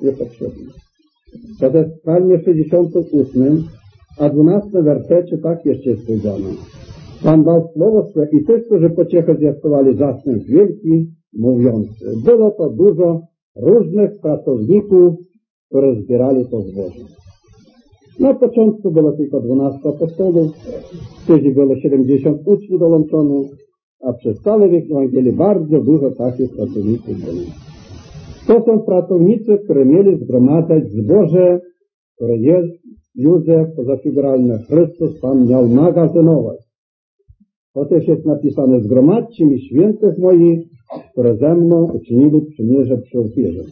To jest w Psalmie 68, a 12 wersecie tak jeszcze jest powiedziane. Pan dał słowo swe i tych, którzy pociechę zwiastowali zastęp wielki, mówiący. Było to dużo różnych pracowników, którzy zbierali to zboże. Na początku było tylko 12 apostołów, później było 70 uczniów dołączonych, a przez cały wiek Ewangelii bardzo dużo takich pracowników było. To są pracownicy, które mieli zgromadzać zboże, które Józef, pozafiguralny Chrystus, Pan miał magazynować. To też jest napisane, zgromadźcie mi świętych moich, które ze mną uczynili przymierze przy ofierze.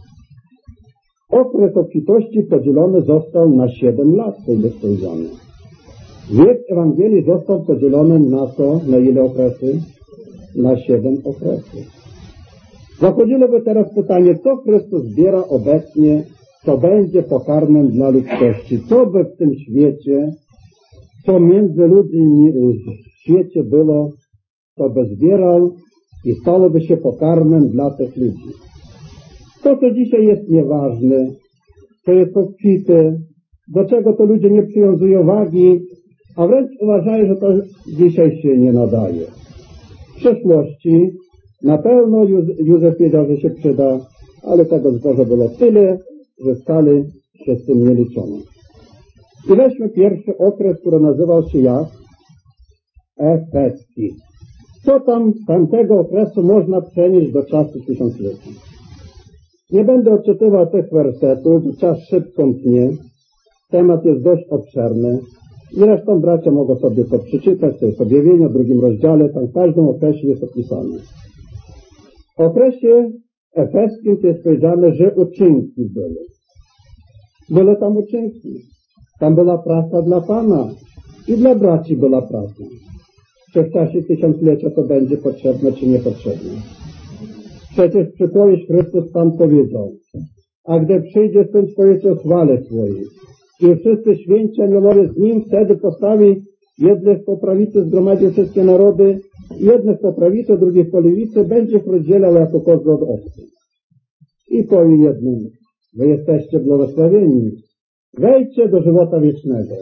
Okres obfitości podzielony został na 7 lat, to jest powiedziane. Wiek Ewangelii został podzielony na to, na ile okresy? Na 7 okresów. Zachodziłoby teraz pytanie, co Chrystus zbiera obecnie, co będzie pokarmem dla ludzkości. Co by w tym świecie, co między ludźmi w świecie było, co by zbierał i stałoby się pokarmem dla tych ludzi. To, co dzisiaj jest nieważne, to jest obfite, do czego to ludzie nie przywiązują wagi, a wręcz uważają, że to dzisiaj się nie nadaje. W przeszłości na pewno Józef wiedział, że się przyda, ale tego zboża było tyle, że wcale się z tym nie liczono. I weźmy pierwszy okres, który nazywał się jak? Efeski. Co tam z tamtego okresu można przenieść do czasu tysiąclecia? Nie będę odczytywał tych wersetów, czas szybko mknie. Temat jest dość obszerny. Zresztą bracia mogą sobie to przeczytać, to jest objawienie w 2 rozdziale, tam w każdym okresie jest opisane. W okresie efeskim to jest powiedziane, że uczynki były. Były tam uczynki. Tam była praca dla Pana i dla braci była praca. Czy w czasie tysiąclecia to będzie potrzebne, czy niepotrzebne? Przecież przypowieść Chrystus Pan powiedział, a gdy przyjdzie Syn Człowieczy o chwale swojej i wszyscy święci aniołowie z Nim, wtedy postawi jednych po prawicy, zgromadzi wszystkie narody, jednych po prawicy, drugich po lewicy, będzie ich rozdzielał jako kozły od owcy. I powie jednym, wy jesteście błogosławieni, wejdźcie do żywota wiecznego.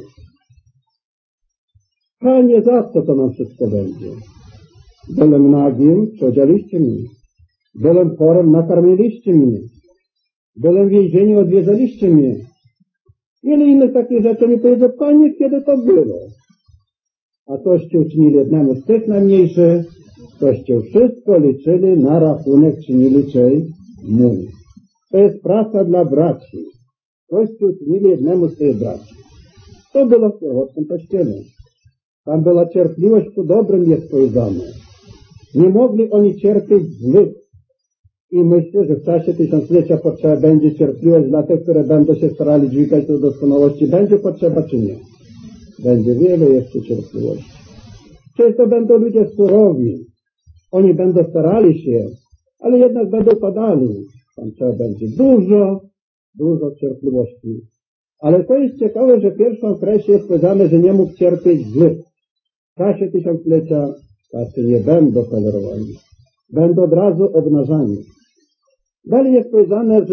Panie, za co to nam wszystko będzie? Byłem nagim, przyodzialiście mnie. Byłem chorym, nakarmiliście mnie. Byłem w więzieniu, odwiedzaliście mnie. Wiele innych takich rzeczy mi powiedział, Panie, kiedy to było? A toście uczynili jednemu z tych najmniejszych, toście wszystko liczyli na rachunek, czynili czyj? Mój. To jest praca dla braci. Toście uczynili jednemu z tych braci. To było w pierwotnym Kościele. Tam była cierpliwość ku dobrym jest powiedziane. Nie mogli oni cierpieć złych. I myślę, że w czasie tysiąclecia potrzeba będzie cierpliwość dla tych, które będą się starali dźwigać do doskonałości. Będzie potrzeba czy nie? Będzie wiele jeszcze cierpliwości. Często będą ludzie surowi. Oni będą starali się, ale jednak będą padali. Tam trzeba będzie dużo cierpliwości. Ale to jest ciekawe, że w pierwszym okresie jest powiedziane, że nie mógł cierpieć złych. W czasie tysiąclecia tacy nie będą tolerowani. Będą od razu obnażani. Dalej jest powiedziane, że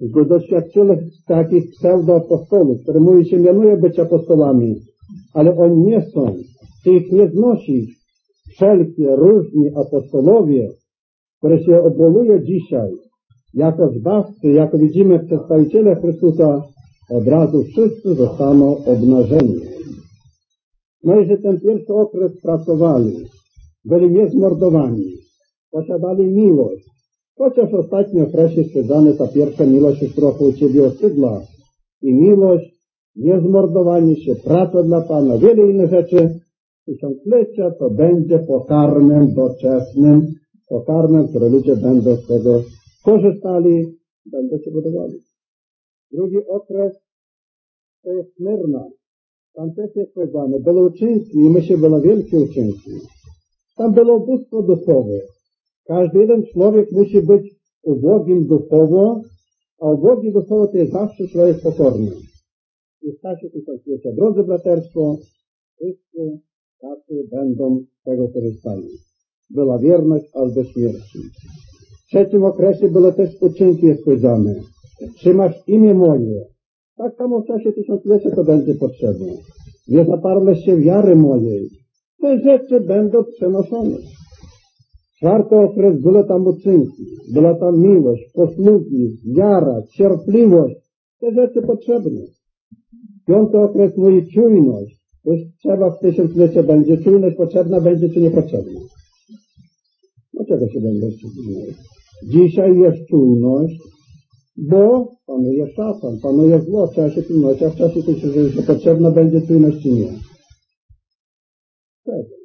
doświadczyli takich pseudoapostolów, które mówi się mianuje być apostolami, ale oni nie są. Ty ich nie znosisz. Wszelkie różni apostolowie, które się obwołuje dzisiaj jako zbawcy, jako widzimy przedstawiciele Chrystusa, od razu wszyscy zostaną obnażeni. No i że ten pierwszy okres pracowali, byli niezmordowani, posiadali miłość, chociaż w ostatnim okresie stwierdzamy ta pierwsza miłość, która u Ciebie osydla i miłość, niezmordowanie się, praca dla Pana, wiele innych rzeczy, tysiąclecia to będzie pokarmem doczesnym, pokarmem, które ludzie będą z tego korzystali, będą się budowali. Drugi okres to jest Smyrna. Tam też jest powiedziane, było uczynki i my się było wielkie uczynki. Tam było ubóstwo duchowe. Każdy jeden człowiek musi być ubogim duchowo, a ubogi duchowo to jest zawsze człowiek pokorny. I w czasie tysiąclecia, drodzy braterstwo, wszyscy tacy będą z tego korzystali. Była wierność aż do śmierci. W trzecim okresie było też uczynki, jest powiedziane. Trzymasz imię moje. Tak samo w czasie tysiąclecia to będzie potrzebne. Nie zaparłeś się wiary mojej. Te rzeczy będą przenoszone. Czwarty okres, było tam uczynki, była tam miłość, posługi, wiara, cierpliwość. Te rzeczy potrzebne. Piąty okres mówi czujność. Już trzeba w tysiąclecie będzie. Czujność potrzebna będzie czy niepotrzebna? Dlaczego się będzie czujność? Dzisiaj jest czujność, bo panuje szatan, panuje zło w czasie czujności, a w czasie tysiąclecia potrzebna będzie czujność czy nie? Wtedy.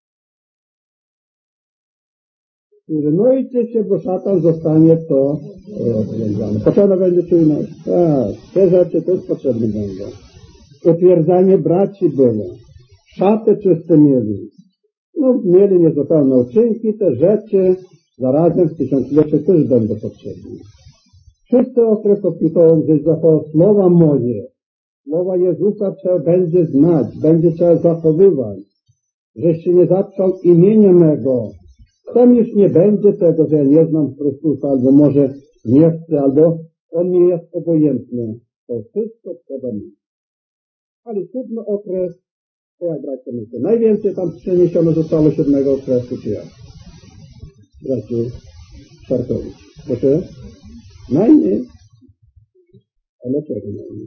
Pilnujcie się, bo szatan zostanie to rozwiązane. Potrzebna będzie czujność. Tak, te rzeczy też potrzebne będą. Utwierdzanie braci było. Szaty czyste mieli. No, mieli niezupełne uczynki, te rzeczy zarazem w tysiąclecie też będą potrzebne. Szósty okres opisują, że zachował słowa moje. Słowa Jezusa trzeba będzie znać, będzie trzeba zachowywać. Żeś się nie zatrzał imienia mego. Tam już nie będzie tego, że ja nie znam Chrystusa, albo może nie chcę, albo on nie jest obojętny. To wszystko trzeba mieć. Ale siódmy okres, to jak bracia myślę, najwięcej tam przeniesiono zostało siódmego okresu, czy jak? Braciu Szarkowicz. Proszę? Najmniej. A dlaczego najmniej?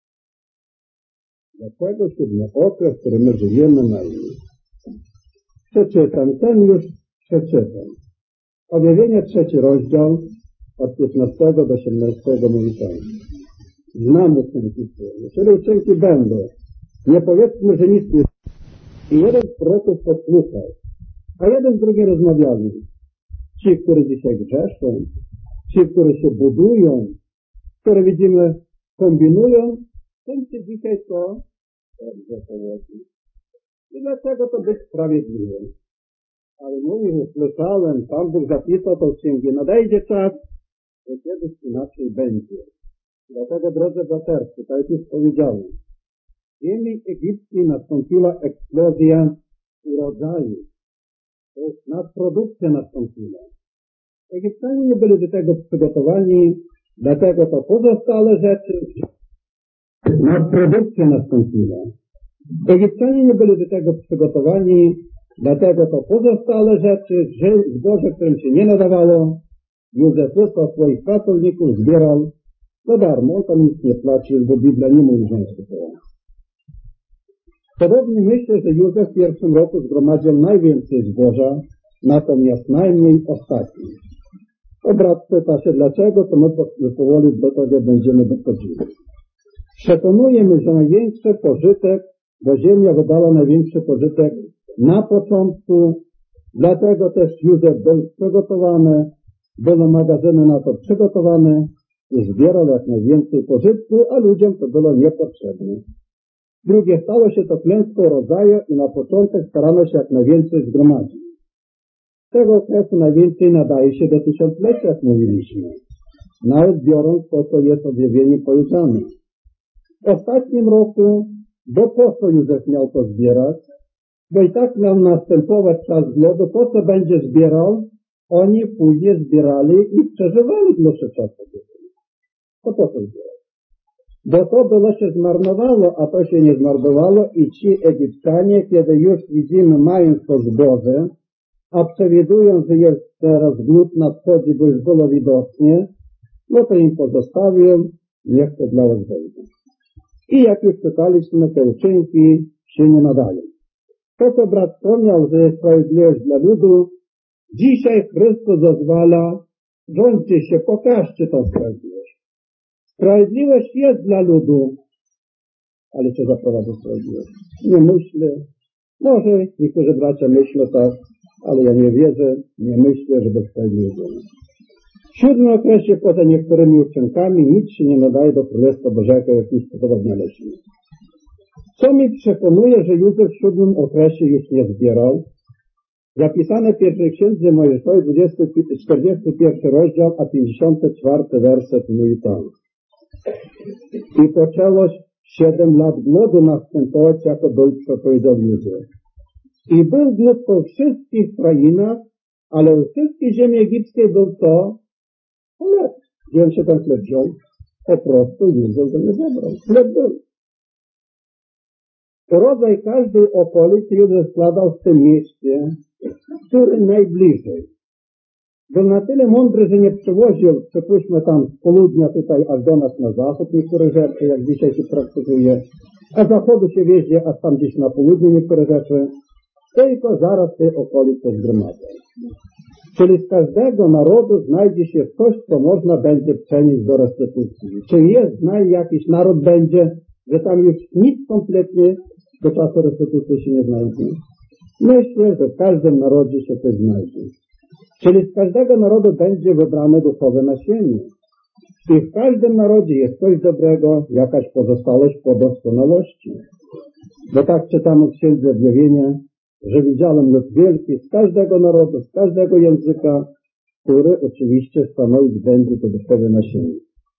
Dlaczego siódmy okres, w którym my żyjemy, najmniej? Przeczytam, ten już przeczytam. Objawienie 3 rozdział od 15 do 17 mówi tak. Znam uczynki swoje. Czyli uczynki będą. Nie powiedzmy, że nic nie. I jeden z proroków posłuchał, a jeden z drugim rozmawiali. Ci, którzy dzisiaj grzeszą, ci, którzy się budują, które widzimy, kombinują, tym się dzisiaj to dobrze powiedzi. I dlaczego to być sprawiedliwym? Ale mówi, że słyszałem, Pan Bóg zapisał tą księgę, nadejdzie czas, że kiedyś inaczej będzie. Dlatego, drodzy braterscy, tak jak już powiedziałem, w ziemi egipskiej nastąpiła eksplozja urodzaju. To jest nadprodukcja nastąpiła. Egipcjanie nie byli do tego przygotowani, dlatego to pozostałe rzeczy nadprodukcja nastąpiła. Egipcjanie nie byli do tego przygotowani, dlatego to pozostałe rzeczy, zboże, którym się nie nadawało, Józef wysłał swoich pracowników, zbierał za darmo, on tam nic nie płacił, bo Biblia nie mówi, że on skupował. Podobnie myślę, że Józef w pierwszym roku zgromadził najwięcej zboża, natomiast najmniej ostatni. Brat pyta się dlaczego, to my powoli do tego będziemy dochodzili. Przekonujemy, że największy pożytek, bo ziemia wydała największy pożytek na początku, dlatego też Józef był przygotowany, były magazyny na to przygotowane i zbierał jak najwięcej pożytku, a ludziom to było niepotrzebne. Drugie, stało się to klęską rodzaju i na początek starano się jak najwięcej zgromadzić. Z tego okresu najwięcej nadaje się do tysiąclecia, jak mówiliśmy. Nawet biorąc to, co jest objawienie pojutrze. W ostatnim roku, bo po co Józef miał to zbierać? Bo i tak miał następować czas głodu, po co będzie zbierał? Oni później zbierali i przeżywali dłuższy czas. to po co zbierać? Bo to było się zmarnowało, a to się nie zmarnowało i ci Egipcjanie, kiedy już widzimy, mając to zboże, a przewidują, że jest teraz głód nadchodzi, bo już było widocznie, no to im pozostawią, niech to dla was wejdzie. I jak już czytaliśmy, te uczynki się nie nadają. To, co brat wspomniał, że jest sprawiedliwość dla ludu, dzisiaj Chrystus zezwala, rządźcie się, pokażcie tą sprawiedliwość. Sprawiedliwość jest dla ludu, ale czy zaprowadza sprawiedliwość? Nie myślę. Może niektórzy bracia myślą tak, ale ja nie wierzę, nie myślę, żeby sprawiedliwość była. W 7 okresie poza niektórymi uczynkami nic się nie nadaje do Królestwa Bożego, jak już to znaleźliśmy. Co mi przekonuje, że Józef w 7 okresie już nie zbierał? Zapisane w pierwszej księdze Mojżeszowej, 41 rozdział, a 54 werset mówi tak. I poczęło 7 lat głodu następować, jako był przepowiedział Józef. I był głód po wszystkich krainach, ale u wszystkich ziemi egipskiej był to chleb. Gdzie on się ten chleb wziął? Po prostu Józef go nie zabrał. Chleb był. Rodzaj każdej okolicy Józef składał w tym mieście, który najbliżej. Był na tyle mądry, że nie przewoził, przypuśćmy tam z południa tutaj aż do nas na zachód niektóre rzeczy, jak dzisiaj się praktykuje, a z zachodu się wiezie, a tam gdzieś na południe niektóre rzeczy, tylko zaraz w tej okolicy zgromadzał. Czyli z każdego narodu znajdzie się coś, co można będzie przenieść do restytucji. Czy jest, jakiś naród będzie, że tam już nic kompletnie do czasu restytucji się nie znajdzie? Myślę, że w każdym narodzie się coś znajdzie. Czyli z każdego narodu będzie wybrane duchowe nasienie. I w każdym narodzie jest coś dobrego, jakaś pozostałość po doskonałości. Bo tak czytamy w Księdze Objawienia, że widziałem lud wielki z każdego narodu, z każdego języka, który oczywiście stanowić będzie to duchowe nasienie.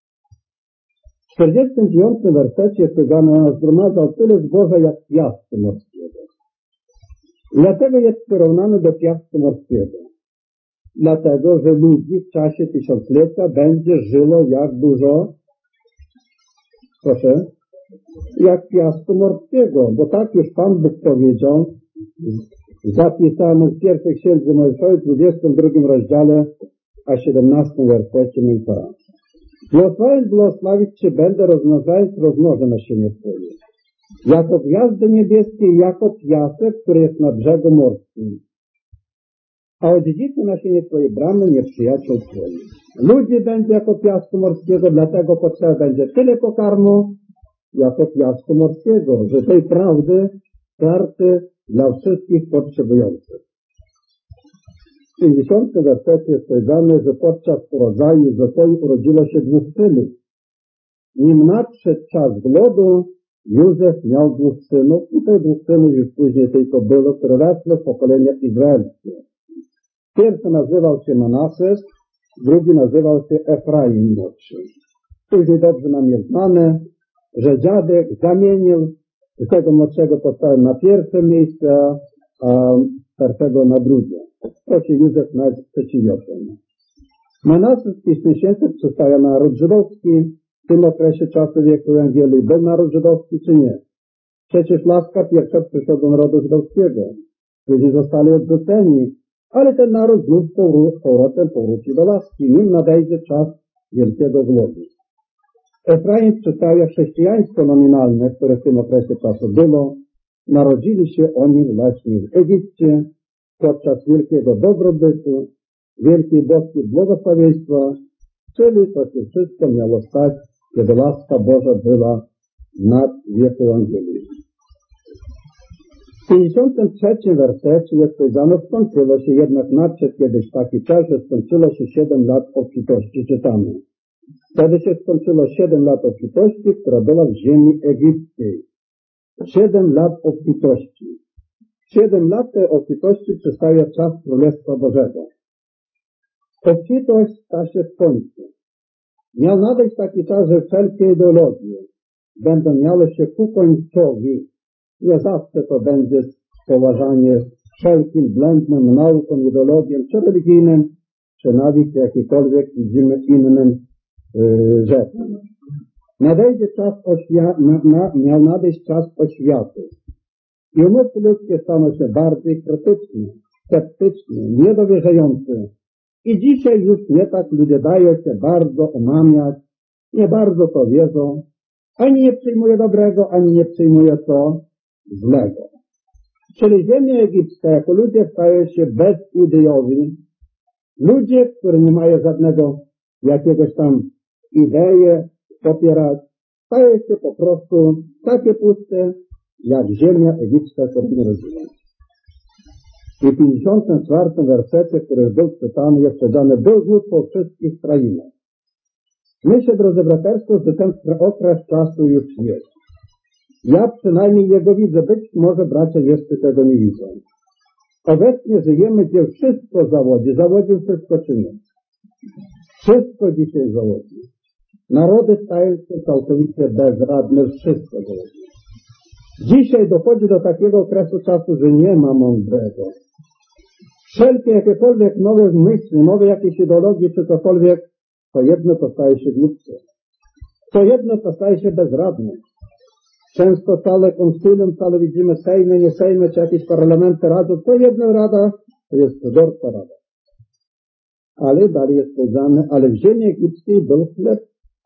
W 49 wersecie jest powiedziane, zgromadzał tyle zboża jak piasku morskiego. Dlatego jest porównany do piasku morskiego. Dlatego, że ludzi w czasie tysiąclecia będzie żyło jak dużo? Proszę? Jak piasku morskiego. Bo tak już Pan Bóg powiedział, zapisano w pierwszej księdze Mojżeszowej, 22 rozdziale, a 17 wersecie mówi tak. Błogosławić Cię będę, rozmnożę nasienie Twoje. Jako gwiazdy niebieskie i jako piasek, który jest na brzegu morskim. A odziedziczy nasienie Twojej bramy nieprzyjaciół Twoich. Ludzi będzie jako piasku morskiego, dlatego potrzeba będzie tyle pokarmu, jako piasku morskiego, że tej prawdy starczy dla wszystkich potrzebujących. W 50 wersecie jest powiedziane, że podczas urodzaju Józefowi urodziło się 2 synów. Nim nadszedł czas głodu, Józef miał 2 synów i te 2 synów już później tylko było, które rosły w pokoleniach izraelskie. Pierwszy nazywał się Manases, drugi nazywał się Efraim młodszy. Później dobrze nam jest znane, że dziadek zamienił tego młodszego postawił na pierwsze miejsce, a starszego na drugie. To się Józef nazywa przedsiębiorcą. Manases w 5 miesięcy przedstawia naród żydowski. W tym okresie czasu wieku Ewangelii był naród żydowski czy nie? Przecież laska pierwsza przyszła do narodu żydowskiego. Ludzie zostali odrzuceni, ale ten naród znów powrotem powróci do laski, nim nadejdzie czas wielkiego głodu. Efraim przedstawia chrześcijaństwo nominalne, które w tym okresie czasu było. Narodzili się oni właśnie w Egipcie podczas wielkiego dobrobytu, wielkiej boskiej błogosławieństwa, czyli to się wszystko miało stać, kiedy łaska Boża była nad wieku Ewangelii. W 53 wersecie jest powiedziane, skończyło się jednak nadszedł kiedyś taki czas, że skończyło się 7 lat obfitości. Czytamy. Wtedy się skończyło 7 lat obfitości, która była w ziemi egipskiej. 7 lat obfitości. 7 lat tej obfitości przedstawia czas Królestwa Bożego. Obfitość sta się w końcu. Miał nadejść taki czas, że wszelkie ideologie będą miały się ku końcowi. Nie zawsze to będzie poważanie wszelkim błędnym naukom, ideologiom, czy religijnym, czy nawet jakikolwiek widzimy innym rzeczy. Miał nadejść czas oświaty. I umysły ludzkie staną się bardziej krytyczne, sceptyczne, niedowierzające. I dzisiaj już nie tak ludzie dają się bardzo omamiać, nie bardzo to wierzą, ani nie przyjmuje dobrego, ani nie przyjmuje to złego. Czyli ziemia egipska jako ludzie stają się bezideowi. Ludzie, którzy nie mają żadnego jakiegoś tam idei popierać, stają się po prostu takie puste, jak ziemia egipska, którą nie rozumie. I w 54 wersecie, który był czytany, jest powiedziane: był głód po wszystkich krainach. Myślę, drodzy braterstwo, że ten okres czasu już jest. Ja przynajmniej jego widzę, być może bracia jeszcze tego nie widzą. Obecnie żyjemy, gdzie wszystko zawodzi. Zawodzi wszystko czy nie? Wszystko dzisiaj zawodzi. Narody stają się całkowicie bezradne, wszystko zawodzi. Dzisiaj dochodzi do takiego okresu czasu, że nie ma mądrego. Wszelkie jakiekolwiek nowe myśli, nowe jakieś ideologie czy cokolwiek, to jedno to staje się głupcze. To jedno to staje się bezradne. Często całe konsylium, całe widzimy sejmy, nie sejmy, czy jakieś parlamenty radzą, to jedna rada, to jest gorsza rada. Ale dalej jest powiedziane, ale w ziemi egipskiej był chleb.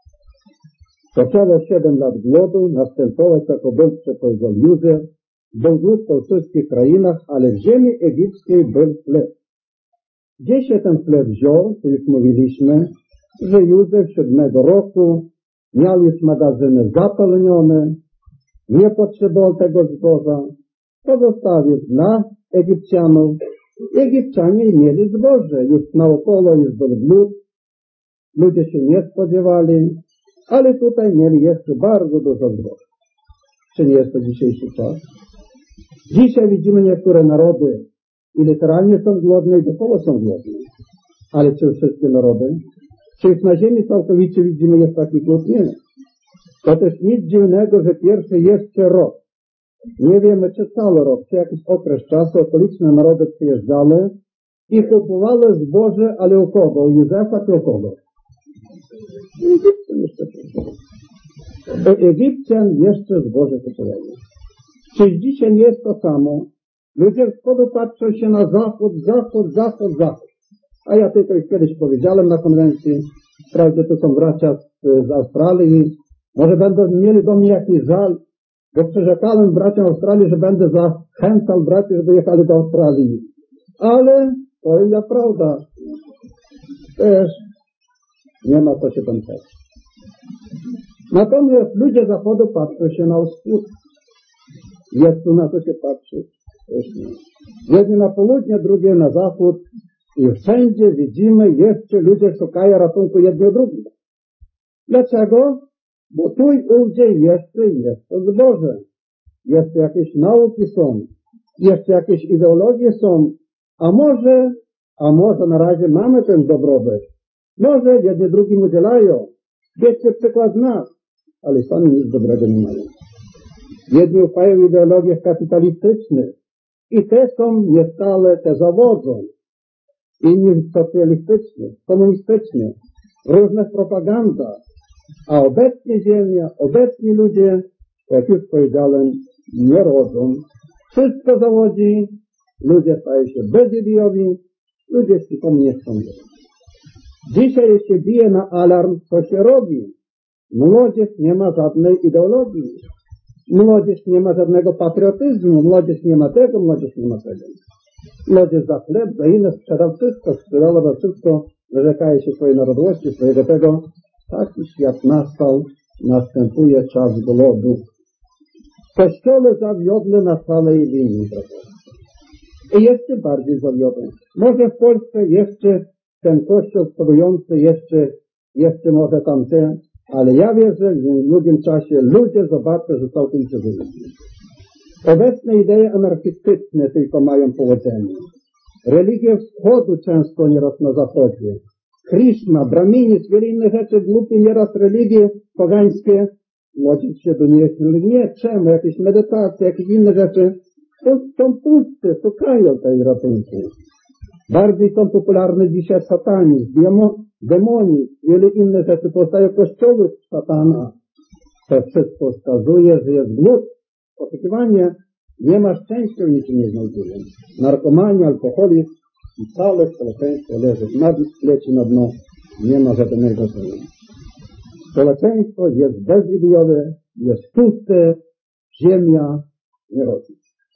Poczęło 7 lat głodu, następować jako był przepowiedział Józef, był głód po wszystkich krainach, ale w ziemi egipskiej był chleb. Gdzie się ten chleb wziął, to już mówiliśmy, że Józef 7 roku miał już magazyny zapełnione, nie potrzebował tego zboża, to zostawił dla Egipcjanów. Egipcjanie mieli zboże, już naokoło już był głód, ludzie się nie spodziewali, ale tutaj mieli jeszcze bardzo dużo zboża. Czy nie jest to dzisiejszy czas? Dzisiaj widzimy niektóre narody i literalnie są głodne i duchowo są głodne. Ale czy wszystkie narody? Czy już na ziemi całkowicie widzimy jest taki głód? Nie. To też nic dziwnego, że pierwszy jeszcze rok. Nie wiemy, czy cały rok, czy jakiś okres czasu okoliczne narody przyjeżdżały i kupowały zboże, ale u kogo? U Józefa czy u kogo? Egipcjan jeszcze zboże kupowali. Czy dzisiaj nie jest to samo? Ludzie wschodu patrzą się na zachód. A ja tylko już kiedyś powiedziałem na konwencji, wprawdzie to są bracia z Australii, może będą mieli do mnie jakiś żal, bo przyrzekałem braciom Australii, że będę zachęcał braci, żeby jechali do Australii. Ale to jest prawda. Też nie ma co się tam powiedzieć. Natomiast ludzie zachodu patrzą się na wschód. Jest tu na co się patrzeć. Jedni na południe, drugie na zachód. I wszędzie widzimy, jeszcze ludzie szukają ratunku jedni od drugich. Dlaczego? Bo tu i ówdzie jeszcze jest to zboże. Jeszcze jakieś nauki są. Jeszcze jakieś ideologie są. A może na razie mamy ten dobrobyt. Może jedni drugim udzielają. Bierzcie przykład nas. Ale sami nic dobrego nie mają. Jedni ufają w ideologiach kapitalistycznych. I te są niestale, te zawodzą. Inni socjalistyczne, komunistyczne, różne propaganda. A obecnie ziemia, obecni ludzie, jak już powiedziałem, nie rodzą. Wszystko zawodzi, ludzie stają się bezidiowi, ludzie się komu nie chcą. Dzisiaj się bije na alarm, co się robi. Młodzież nie ma żadnej ideologii. Młodzież nie ma żadnego patriotyzmu. Młodzież nie ma tego, młodzież nie ma tego. Młodzież za chleb, za inne sprzedał wszystko, wyrzekaje się swojej narodowości, swojego tego. Taki świat nastał, następuje czas głodu. Kościoły zawiodły na całej linii. I jeszcze bardziej zawiodły. Może w Polsce jeszcze ten kościół stojący jeszcze może tamte, ale ja wierzę, że w długim czasie ludzie zobaczą, że całkowicie żyją. Obecne idee anarchistyczne tylko mają powodzenie. Religie wschodu często nieraz na zachodzie. Krishna, braminizm, wiele innych rzeczy, głupie nieraz religie pogańskie. Młodzież się do nich nie, czemu? Jakieś medytacje, jakieś inne rzeczy. To są puste, szukają tej ratunku. Bardziej są popularne dzisiaj satanizm, demonii, wiele inne rzeczy, powstają kościoły szatana. To wszystko wskazuje, że jest głód, poszukiwanie, nie ma szczęścia, niczym nie znajduje. Narkomania, alkoholizm i całe społeczeństwo leci na dno, nie ma żadnego znaczenia. Społeczeństwo jest bezidiowe, jest puste, ziemia nie rodzi.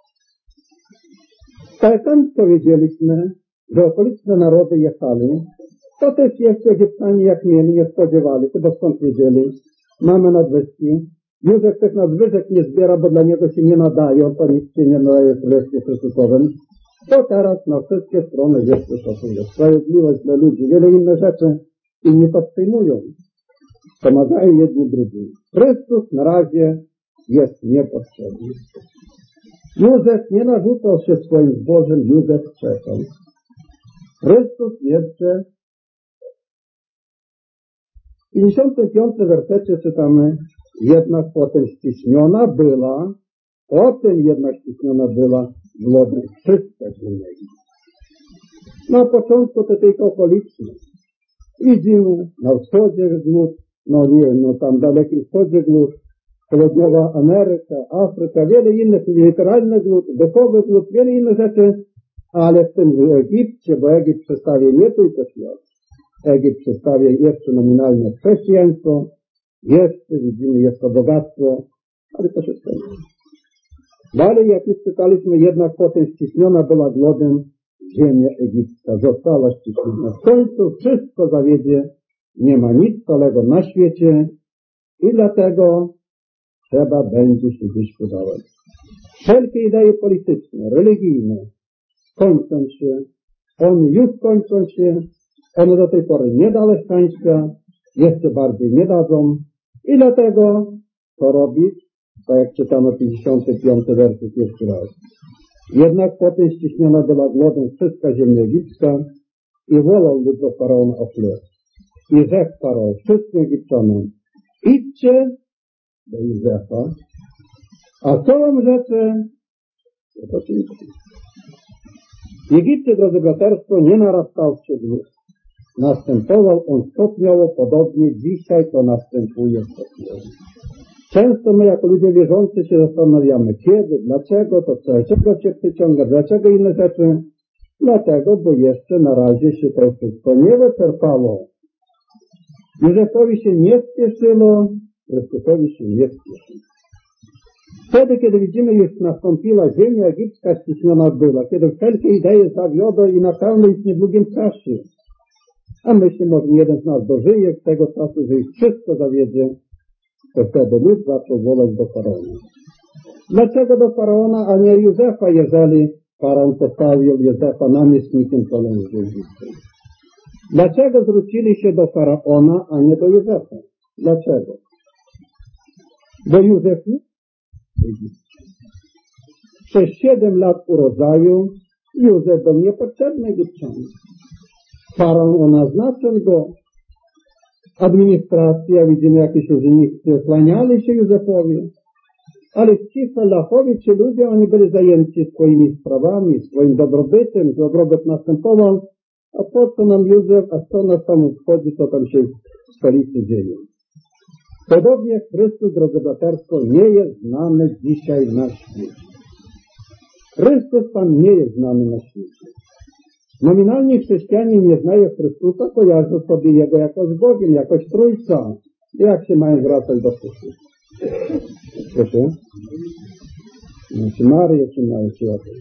Tak jak tam powiedzieliśmy, że okoliczne narody jechali, to też jeszcze Egiptanie jak mieli, nie spodziewali się, bo skąd wiedzieli, mamy nadwyżki. Józef tych nadwyżek nie zbiera, bo dla niego się nie nadaje, on to nic się nie nadaje w Królestwie Chrystusowym. To teraz na wszystkie strony jest wyszokuje. Sprawiedliwość dla ludzi, wiele innych rzeczy inni to przyjmują. Pomagają jedni drugim. Chrystus na razie jest niepotrzebny. Józef nie narzucał się swoim zbożem, Józef czekał. Chrystus jeszcze w 55 wersecie czytamy: jednak potem ściśniona była głodem wszystka ziemnego. Na początku to tylko okoliczne. Widzimy na wschodzie głód, tam dalekim wschodzie głód, południowa Ameryka, Afryka, wiele innych, literalny głód, duchowy głód, wiele innych rzeczy, ale w tym Egipcie, bo Egipt przedstawia nie tylko świat, Egipt przedstawia jeszcze nominalne chrześcijaństwo, jeszcze widzimy, jest to bogactwo, ale to wszystko nie. Dalej, jak już czytaliśmy, jednak potem ściśniona była głodem ziemia egipska, została ściśniona. W końcu wszystko zawiedzie, nie ma nic całego na świecie i dlatego trzeba będzie się gdzieś podawać. Wszelkie idee polityczne, religijne kończą się, one już kończą się, one do tej pory nie dały szczęścia, jeszcze bardziej nie dadzą i dlatego co robić? Tak jak czytamy 55 werset jeszcze raz. Jednak potem ściśniona była głodem wszystka ziemia egipska i wolał lud do Faraona o chleb. I rzekł Faraon wszystkim Egipcjanom: idźcie do Józefa, a co wam rzeczę, to czyńcie. W Egipcie, drodzy braterstwo, nie narastał się głód. Następował on stopniowo, podobnie dzisiaj to następuje stopniowo. Często my jako ludzie wierzący się zastanawiamy, kiedy, dlaczego, to czego się przyciąga, dlaczego inne rzeczy. Dlatego, bo jeszcze na razie się to wszystko nie wyczerpało. Józefowi się nie spieszyło, Chrystusowi się nie spieszyło. Wtedy, kiedy widzimy, już nastąpiła ziemia egipska, ściśniona była, kiedy wszelkie idee zawiodły i napełnią ich w niedługim czasie. A myślę, może jeden z nas dożyje z tego czasu, że już wszystko zawiedzie, to wtedy lud zaczął wołać do Faraona. Dlaczego do Faraona, a nie Józefa, jeżeli Faraon postawił Józefa namiestnikiem kolonii egipskiej? Dlaczego zwrócili się do Faraona, a nie do Józefa? Dlaczego? Bo Józef nie przez 7 lat urodzaju Józef był niepotrzebny Egipcjanom. Faraon naznaczył go. Administracja, widzimy, jakieś urzędnicy kłaniali się Józefowi, ale ci falachowi, ci ludzie, oni byli zajęci swoimi sprawami, swoim dobrobytem, dobrobyt następował, a po co nam Józef, a co na samym wschodzie, co tam się w stolicy dzieje. Podobnie Chrystus, drodzy braterstwo, nie jest znany dzisiaj na świecie. Chrystus Pan nie jest znany na świecie. Nominalnie chrześcijanie nie znają Chrystusa, kojarzą sobie Jego jako z Bogiem, jako Trójca. Jak się mają zwracać do Chrystusa? Proszę? Czy Maryję, czy mają przyjaciół?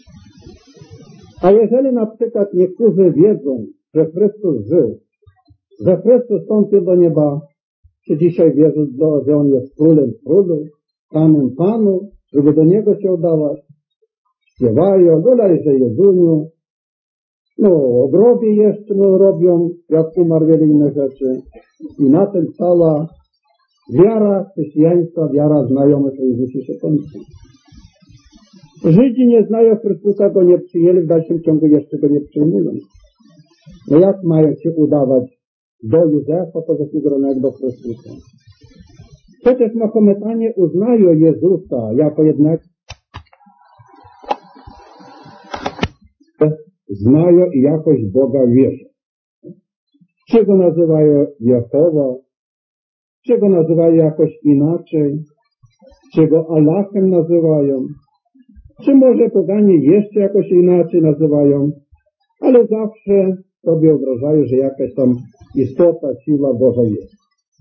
A jeżeli na przykład niektórzy wiedzą, że Chrystus żył, że Chrystus stąpił do nieba, czy dzisiaj wierzą, że On jest Królem Królów, Panem Panów, żeby do Niego się udawać, śpiewają, że Jezuniu, o grobie jeszcze robią, jak umarł, wiele inne rzeczy. I na tym cała wiara chrześcijaństwa, wiara znajomych o Jezusie się kończy. Żydzi nie znają Chrystusa, go nie przyjęli, w dalszym ciągu jeszcze go nie przyjmują. No jak mają się udawać do Józefa, to jak do Chrystusa? Przecież Mahometanie uznają Jezusa jako jednak znają i jakoś Boga wierzą. Czy go nazywają Jehowa, czy go nazywają jakoś inaczej, czy go Allahem nazywają, czy może poganie jeszcze jakoś inaczej nazywają, ale zawsze sobie wyobrażają, że jakaś tam istota, siła Boża jest.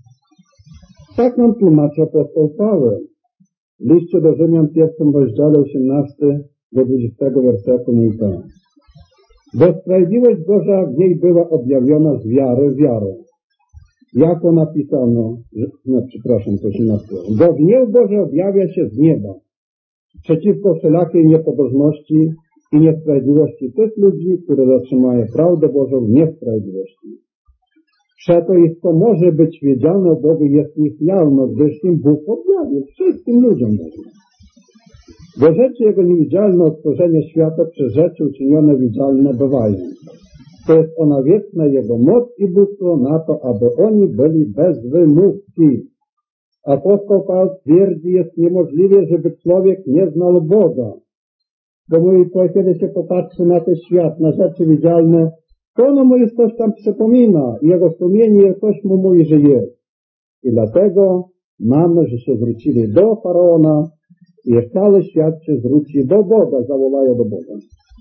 Tak nam tłumaczy apostoł Paweł. W liście do Rzymian w 1 rozdziale 18 do 20 wersetu mówi tak. Bo sprawiedliwość Boża w niej była objawiona z wiary w wiarę. Jako napisano, to się napisano. Bo gniew Boży objawia się z nieba przeciwko wszelakiej niepobożności i niesprawiedliwości tych ludzi, którzy zatrzymają prawdę Bożą w niesprawiedliwości. Przeto ich to może być wiedziane o Bogu jest niechmialno, gdyż im Bóg objawił wszystkim ludziom Bożym. Bo rzeczy Jego niewidzialne od stworzenia świata przez rzeczy uczynione widzialne bywają. To jest ona wieczna Jego moc i bóstwo na to, aby oni byli bez wymówki. Apostoł Paweł twierdzi, jest niemożliwe, żeby człowiek nie znał Boga. Bo mówi, kiedy się popatrzy na ten świat, na rzeczy widzialne, to ono mu już coś tam przypomina. Jego sumienie coś mu mówi, że jest. I dlatego mamy, że się zwrócili do Faraona i cały świat się zwróci do Boga, zawołają do Boga.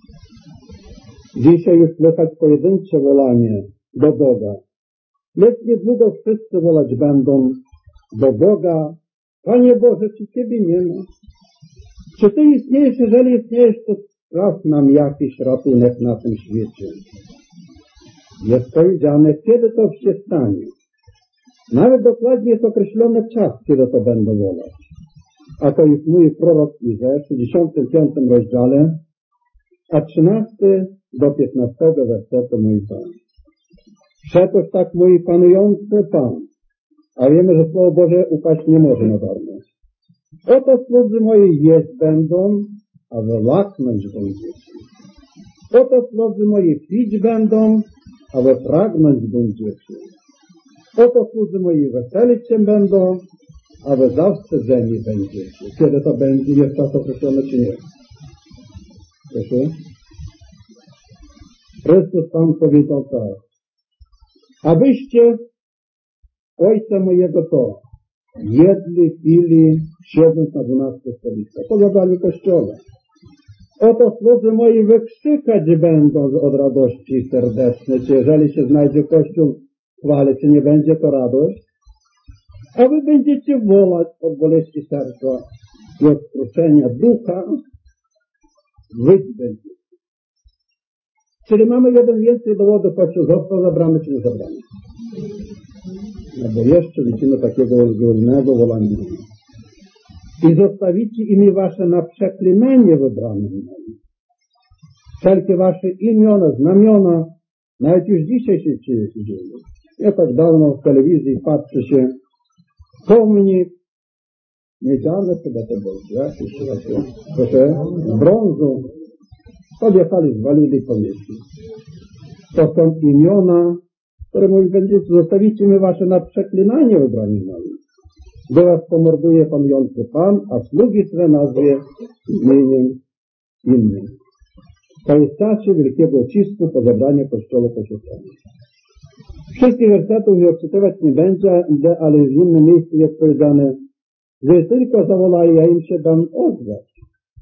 Dzisiaj już słychać pojedyncze wolanie do Boga. Lecz niedługo wszyscy wolać będą do Boga. Panie Boże, czy Ciebie nie ma? Czy Ty istniejesz? Jeżeli istniejesz, to spraw nam jakiś ratunek na tym świecie. Jest powiedziane, kiedy to się stanie. Nawet dokładnie jest określony czas, kiedy to będą wolać. A to już mówi prorok Izaiasz w 65 rozdziale, a 13 do 15 wersetu mówi Pan. Przetoż tak mówi panujący Pan, a wiemy, że Słowo Boże upaść nie może na darmo. Oto słudzy moi jeść będą, a wy łaknąć będziecie. Oto słudzy moi pić będą, a wy pragnąć będziecie. Oto słudzy moi weselić się będą, a wy zawstydzeni będziecie. Kiedy to będzie, jest czas określony czy nie? Proszę? Chrystus Pan powiedział tak. Abyście Ojca mojego to jedli, pili, siedząc na 12 stoliczkach. Pogadali Kościoła. Oto słudzy moi wykrzykać będą od radości serdecznej. Czy jeżeli się znajdzie Kościół chwale, czy nie będzie to radość? A wy będziecie wolać od boleści serca i od skruszenia ducha. Wyć będzie. Czyli mamy jeden więcej dowodów, Kościół został zabrany, czy nie zabrany. No bo jeszcze widzimy takiego ogólnego wolania. I zostawicie imię wasze na przeklinanie wybranym. Wszelkie wasze imiona, znamiona, nawet już dzisiaj się dzieje. Ja tak dawno w telewizji patrzy się pomnik, miedziany chyba to był, jakiś taki, proszę, z brązu, podjechali, zwalili po mieście. To są imiona, które mówi, będziecie, zostawicie mi wasze na przeklinanie wybrani nami. Gdy was pomorduje panujący Pan, a sługi swe nazwie imieniem innym. To jest czasie wielkiego cisku po zabraniu Kościoła posiedzenia. Wszystkich wersetów nie odczytywać nie będzie, ale w innym miejscu jest powiedziane, że tylko zawolają, ja im się dam odwać.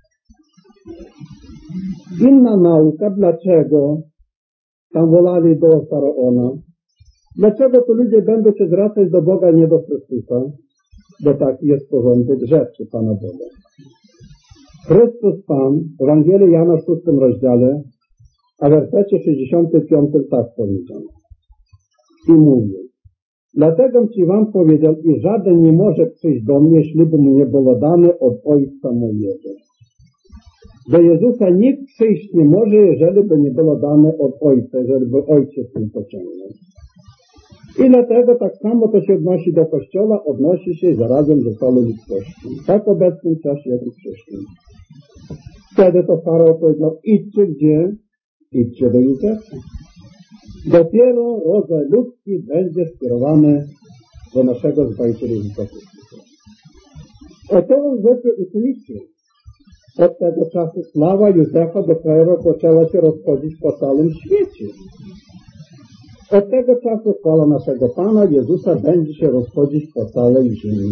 Inna nauka, dlaczego tam wolali do Faraona, dlaczego to ludzie będą się zwracać do Boga, nie do Chrystusa, bo taki jest porządek rzeczy Pana Boga. Chrystus Pan w Ewangelii Jana w 6 rozdziale, a w wersecie 65 tak powiedział. I mówi, dlatego Ci wam powiedział, i żaden nie może przyjść do mnie, jeśli by mu nie było dane od Ojca mojego. Do Jezusa nikt przyjść nie może, jeżeli by nie było dane od Ojca, jeżeli by Ojciec tym pociągnął. I dlatego tak samo to się odnosi do Kościoła, odnosi się zarazem do całej ludzkości. Tak w obecnym czasie, jak i w przyszłym. Wtedy to Faraon powiedział, idźcie gdzie? Idźcie do Józefa. Dopiero rodzaj ludzki będzie skierowany do naszego Zbawiciela Jezusa Chrystusa. Oto rzeczy uczynicie. Od tego czasu sława Józefa dopiero zaczęła się rozchodzić po całym świecie. Od tego czasu chwała naszego Pana Jezusa będzie się rozchodzić po całej ziemi.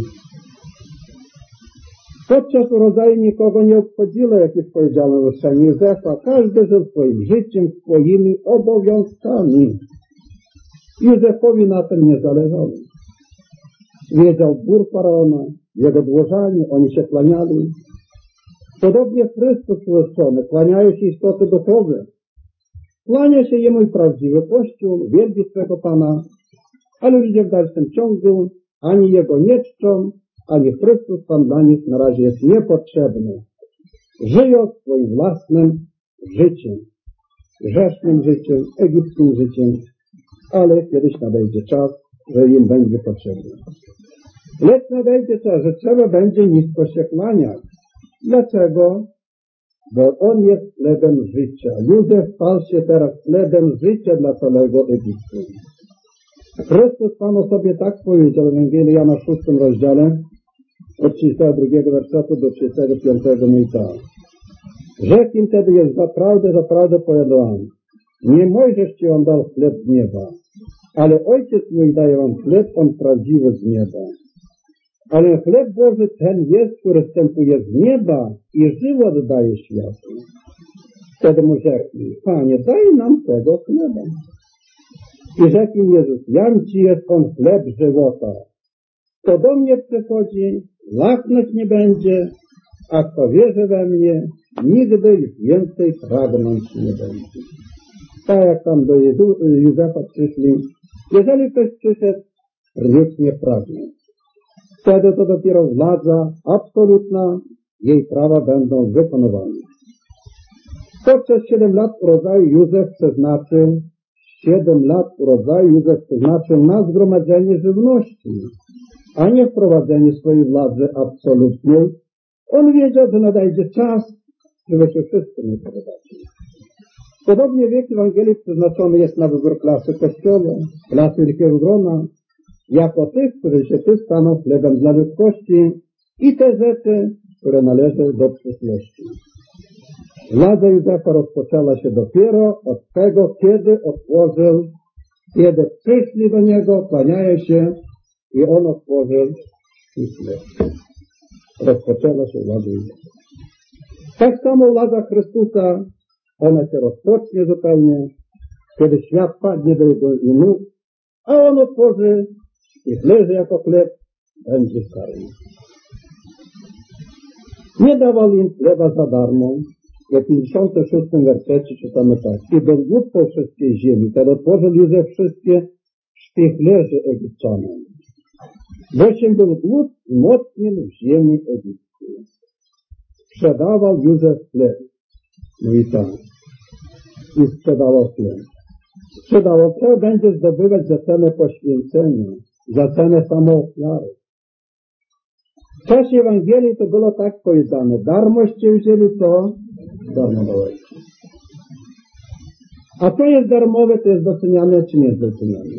Podczas urodzaju nikogo nie obchodziło, jak już powiedziałem w ustanie Józefa. Każdy żył swoim życiem, swoimi obowiązkami. Józefowi na tym nie zależało. Wiedział dwór Faraona, jego dworzanie, oni się kłaniali. Podobnie Chrystus uczczony, kłaniają się istoty duchowe. Kłania się Jemu i prawdziwy Kościół, wielbi swego Pana, ale ludzie w dalszym ciągu ani Jego nie czczą, ani Chrystus Pan dla nich na razie jest niepotrzebny. Żyją swoim własnym życiem, grzesznym życiem, egipskim życiem, ale kiedyś nadejdzie czas, że im będzie potrzebny. Lecz nadejdzie czas, że trzeba będzie nisko się kłaniać. Dlaczego? Bo On jest chlebem życia. Józef stał się teraz chlebem życia dla całego Egiptu. Chrystus Pan o sobie tak powiedział w Ewangelii Jana w 6 rozdziale od 32 wersetu do 35 mówi tak. Rzekł im wtedy jest zaprawdę powiadam wam, nie Mojżesz ci wam dał chleb z nieba, ale Ojciec mój daje wam chleb, on prawdziwy z nieba. Ale chleb Boży ten jest, który wstępuje z nieba i żywot daje światu. Wtedy mu rzekli, Panie, daj nam tego chleba. I rzekł im Jezus, jam ci jest on chleb żywota. Kto do mnie przychodzi, łaknąć nie będzie, a kto wierzy we mnie, nigdy już więcej pragnąć nie będzie. Tak jak tam do Józefa przyszli, jeżeli ktoś przyszedł, już nie pragnie. Wtedy to dopiero władza absolutna, jej prawa będą wykonywane. Podczas 7 lat urodzaju Józef przeznaczył na zgromadzenie żywności, a nie wprowadzenie swojej władzy absolutnej. On wiedział, że nadejdzie czas, żeby się wszyscy nie podobali. Podobnie wiek Ewangelii przeznaczony jest na wybór klasy Kościoła, klasy wielkiego grona, jako tych, którzy się tu staną chlebem dla ludzkości i te rzeczy, które należą do przyszłości. Władza Józefa rozpoczęła się dopiero od tego, kiedy przyszli do niego, kłaniają się i on otworzył chleb. Rozpoczęła się władza Józefa. Tak samo władza Chrystusa, ona się rozpocznie zupełnie, kiedy świat padnie do jego nóg, a on otworzy i leży jako chleb, będzie karmił. Nie dawał im chleba za darmo. W 56 wersecie czytamy tak. I był głód po wszystkiej ziemi, kiedy otworzył Józef wszystkie szpichlerzy Egipcjanom. Bowiem był głód mocny w ziemi egipskiej. Sprzedawał Józef chleb. No i tak. I sprzedawał chleb. Co będzie zdobywać za cenę poświęcenia, za cenę samoofiary. W czasie Ewangelii to było tak powiedziane. Darmoście wzięli to, darmo dałeś. A co jest darmowe, to jest doceniane, czy nie jest doceniane.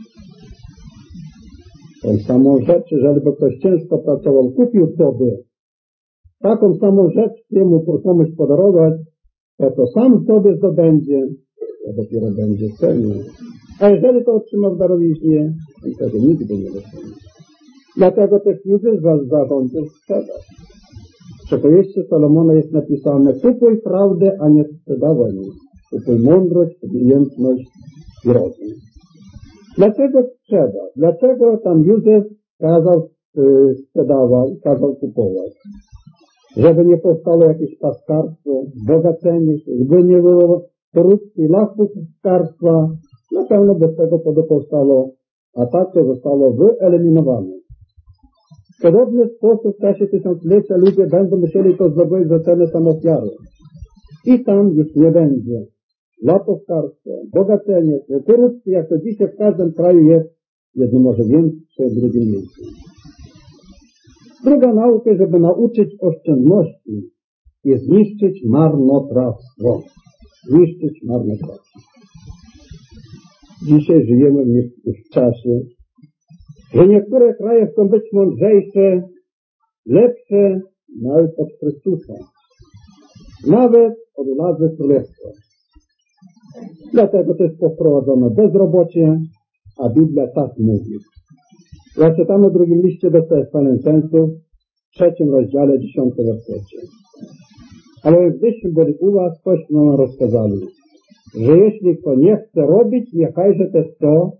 Tą samą rzecz, jeżeli by ktoś ciężko pracował, kupił sobie taką samą rzecz, któremu komuś podarować, to sam sobie zdobędzie, to dopiero będzie cenił. A jeżeli to otrzyma w darowiźnie, to tego nigdy nie doceni. Dlatego też Józef zarządził sprzedać. W przypowieści Salomona jest napisane: kupuj prawdę, a nie sprzedawaj. Kupuj mądrość, umiejętność i rozum. Dlaczego sprzedać? Dlaczego tam Józef kazał kazał kupować? Żeby nie powstało jakieś paskarstwo, bogacenie się, żeby nie było korupcji, laskarstwa, na pewno bez tego powstało, a tak to zostało wyeliminowane. W podobny sposób w czasie tysiąclecia ludzie będą musieli to zdobyć za cenę samofiary. I tam już nie będzie laskarstwa, bogacenie, korupcji, jak to dzisiaj w każdym kraju jest, jedno może więcej, w drugim miejscu. Druga nauka, żeby nauczyć oszczędności, jest zniszczyć marnotrawstwo. Zniszczyć marnotrawstwo. Dzisiaj żyjemy w czasie, że niektóre kraje chcą być mądrzejsze, lepsze nawet od Chrystusa, nawet od władzy królestwa. Dlatego też poprowadzono bezrobocie, a Biblia tak mówi. Ja czytam o drugim liście do Tesalonicenów, w 3 rozdziale, 10 wersecie. Ale gdyśmy byli u was, tośmy nam rozkazali, że jeśli kto nie chce robić, niechajże też to.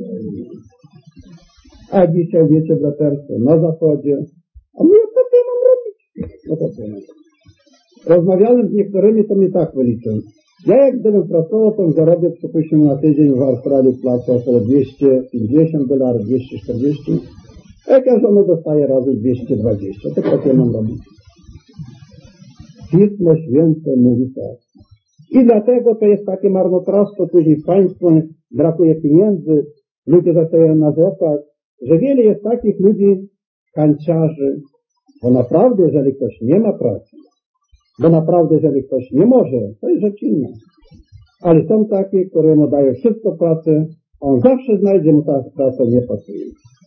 A dzisiaj, wiecie, braterstwo, na zachodzie, a my co to mam robić? No to co? Rozmawiałem z niektórymi, to mi tak wyliczą. Ja jak gdybym pracował, to zarobię, przypuśćmy, na tydzień w Australii płacę około $250, 240. A jak ja żonę dostaję razy 220, to co mam robić? Pismo Święte mówi tak. I dlatego to jest takie marnotrawstwo, później w państwie brakuje pieniędzy, ludzie zostają na zwłokach, że wiele jest takich ludzi, kanciarzy, bo naprawdę, jeżeli ktoś nie ma pracy, bo naprawdę, jeżeli ktoś nie może, to jest rzecz inna. Ale są takie, któremu dają wszystko pracę, a on zawsze znajdzie mu ta praca nie pasuje.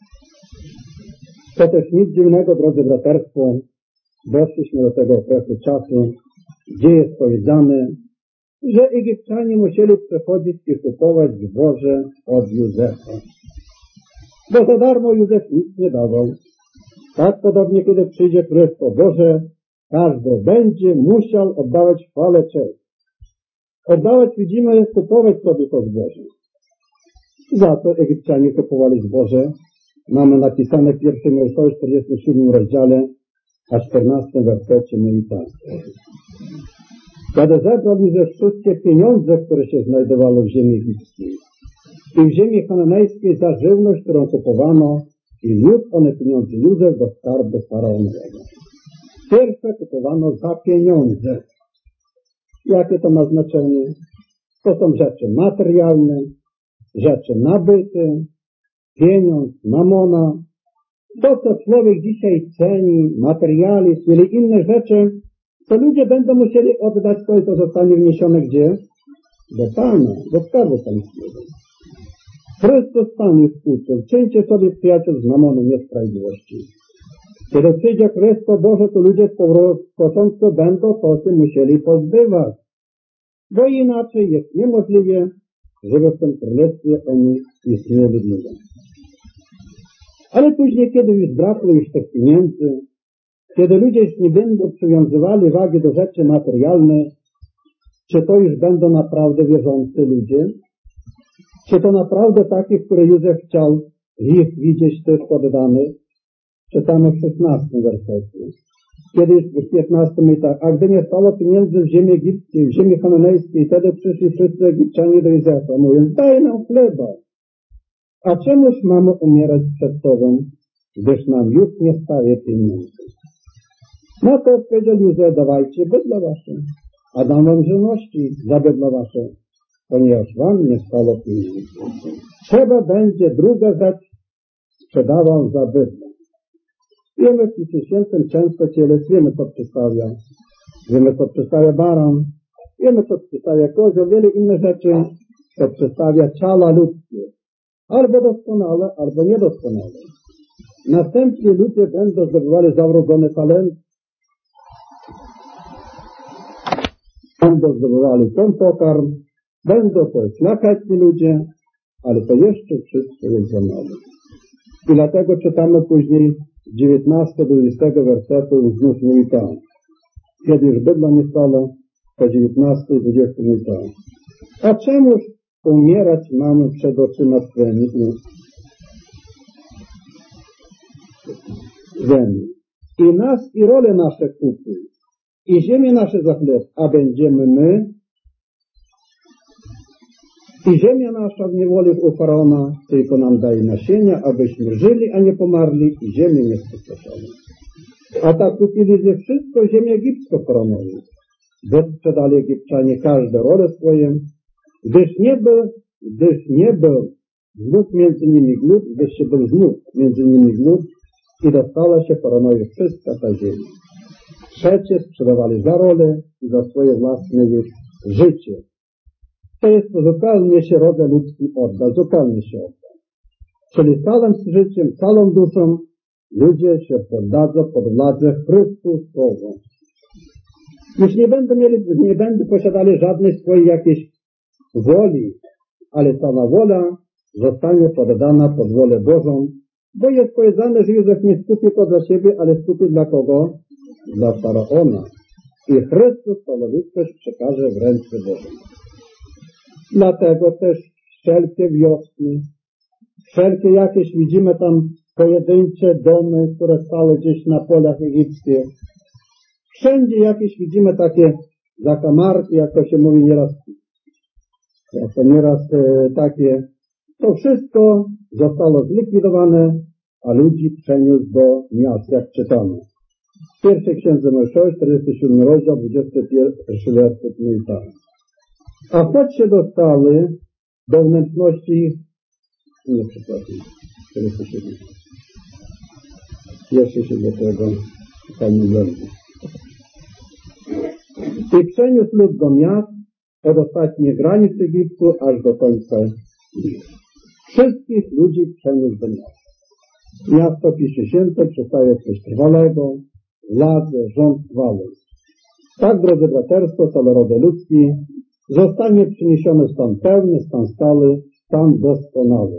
To też nic dziwnego, drodzy braterstwo, doszliśmy do tego okresu czasu, gdzie jest powiedziane, że Egipcjanie musieli przechodzić i kupować zboże od Józefa. Bo za darmo Józef nic nie dawał. Tak podobnie, kiedy przyjdzie Królestwo Boże, każdy będzie musiał oddawać chwałę cześć. Oddawać, widzimy, kupować sobie to zboże. Za to Egipcjanie kupowali zboże. Mamy napisane w 1 Mojżeszowi 47 rozdziale, a 14 wersecie mówi tak. Kiedy zebrali ze wszystkie pieniądze, które się znajdowały w ziemi egipskiej i w ziemi kananejskiej za żywność, którą kupowano, i niósł one pieniądze Józef do skarbu faraonowego. Pierwsze kupowano za pieniądze. Jakie to ma znaczenie? To są rzeczy materialne, rzeczy nabyte, pieniądz, mamona. To, co człowiek dzisiaj ceni, materializm ili inne rzeczy, to ludzie będą musieli oddać to i to zostanie wniesione gdzie? Do Pana, do skarbu pańskiego. Chrystus Panu współczuł. Czyńcie sobie przyjaciół z mamonu niesprawiedliwości. Kiedy przyjdzie Królestwo Boże, to ludzie z początku będą to się musieli pozbywać. Bo inaczej jest niemożliwe, żeby w tym królestwie oni istnieli długo. Ale później, kiedy już brakło już tych pieniędzy, kiedy ludzie już nie będą przywiązywali wagi do rzeczy materialnych, czy to już będą naprawdę wierzący ludzie? Czy to naprawdę takich, które Józef chciał ich widzieć tych poddanych? Czytamy w 16 wersecie. Kiedyś w 15 mówi tak, a gdy nie stało pieniędzy w ziemi egipskiej, w ziemi kananejskiej, wtedy przyszli wszyscy Egipcjanie do Józefa, mówiąc, daj nam chleba. A czemuż mamy umierać przed Tobą, gdyż nam już nie staje pieniędzy? No to odpowiedział Józef, dawajcie bydła wasze, a dam wam żywności za bydła wasze, ponieważ wam nie stało pieniędzy. Trzeba będzie druga rzecz sprzedawał za bydło. Wiemy w Piśmie Świętym często cielec, wiemy co przedstawia. Wiemy co przedstawia baran, wiemy co przedstawia kozioł, wiele innych rzeczy, co przedstawia ciała ludzkie. Albo doskonale, albo niedoskonale. Następnie ludzie będą zdobywali zawrodzony talent, będą zdobywali ten pokarm, będą to szlachetni ludzie, ale to jeszcze wszystko jest za mało. I dlatego czytamy później 19-20 wersetu znów mówi tak. Kiedy już bydła nie stało, to 19 i 20 mówi tak. A czemuż umierać mamy przed oczyma Twymi? Ziemi. I nas, i role nasze kupuj, i ziemię nasze za chleb, a będziemy my, i ziemia nasza w niewoli u Faraona, tylko nam daj nasienia, abyśmy żyli, a nie pomarli, i ziemię nie spustoszali. A tak kupili ze wszystko ziemię egipską Faraonowi. Wysprzedali Egipczanie każde role swoje, gdyż nie był znów między nimi głód, gdyż się był znów między nimi głód i dostała się Faraonowi wszystka ta ziemia. Trzecie sprzedawali za rolę i za swoje własne życie. To jest zupełnie się rodzaj ludzki odda, zupełnie się odda. Czyli całym życiem, całą duszą ludzie się poddadzą pod władzę Chrystusową. Już nie będą posiadali żadnej swojej jakiejś woli, ale sama wola zostanie poddana pod wolę Bożą, bo jest powiedziane, że Józef nie skupił to dla siebie, ale skupił dla kogo? Dla Faraona. I Chrystus tą ludzkość przekaże w ręce Boże. Dlatego też wszelkie wioski, wszelkie jakieś widzimy tam pojedyncze domy, które stały gdzieś na polach egipskich. Wszędzie jakieś widzimy takie zakamarki, jak to się mówi nieraz, takie. To wszystko zostało zlikwidowane, a ludzi przeniósł do miast, jak czytamy. W pierwszej księdze Mojżeszowej, 47 rozdział, 21 werset mówi tak. A choć się dostały do wnętrzności, 47. Jeszcze się do tego Pani będzie. I przeniósł lud do miast od ostatnich granic Egiptu aż do końca ich. Wszystkich ludzi przeniósł do miast. Miasto Piśmie Święte przestaje coś trwalego, władzę, rząd chwały. Tak, drodzy braterstwo, cały rod ludzki zostanie przyniesiony stan pełny, stan stały, stan doskonały.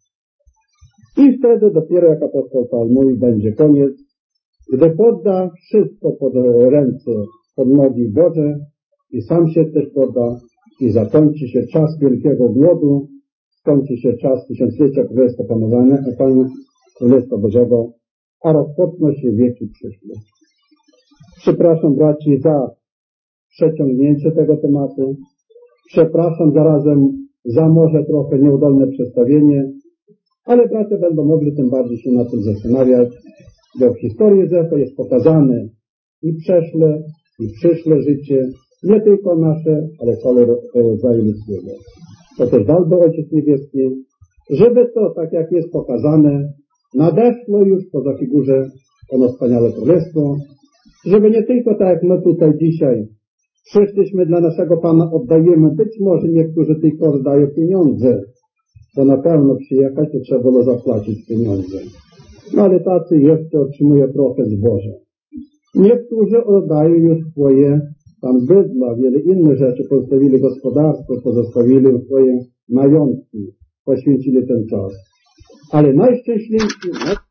I wtedy dopiero, jak apostoł Paweł mówi, będzie koniec, gdy podda wszystko pod ręce, pod nogi Boże i sam się też podda i zakończy się czas wielkiego głodu, skończy się czas tysiąclecia Królestwa Panowania, Królestwa Bożego, a rozpoczną się wieki przyszłe. Przepraszam braci za przeciągnięcie tego tematu. Przepraszam zarazem za może trochę nieudolne przedstawienie, ale bracia będą mogli tym bardziej się na tym zastanawiać, bo w historii Józefa jest pokazane i przeszłe, i przyszłe życie, nie tylko nasze, ale całe rodzaju ludzkiego. To też dałby Ojciec Niebieski, żeby to, tak jak jest pokazane, nadeszło już po zafigurze ono wspaniałe królestwo, żeby nie tylko tak jak my tutaj dzisiaj przyszliśmy dla naszego Pana, oddajemy, być może niektórzy tylko oddają pieniądze, bo na pewno przyjechać to trzeba było zapłacić pieniądze. No ale tacy jeszcze otrzymują trochę zboża. Niektórzy oddają już swoje tam bydła, wiele innych rzeczy, pozostawili gospodarstwo, pozostawili swoje majątki, poświęcili ten czas. Ale najszczęśliwsi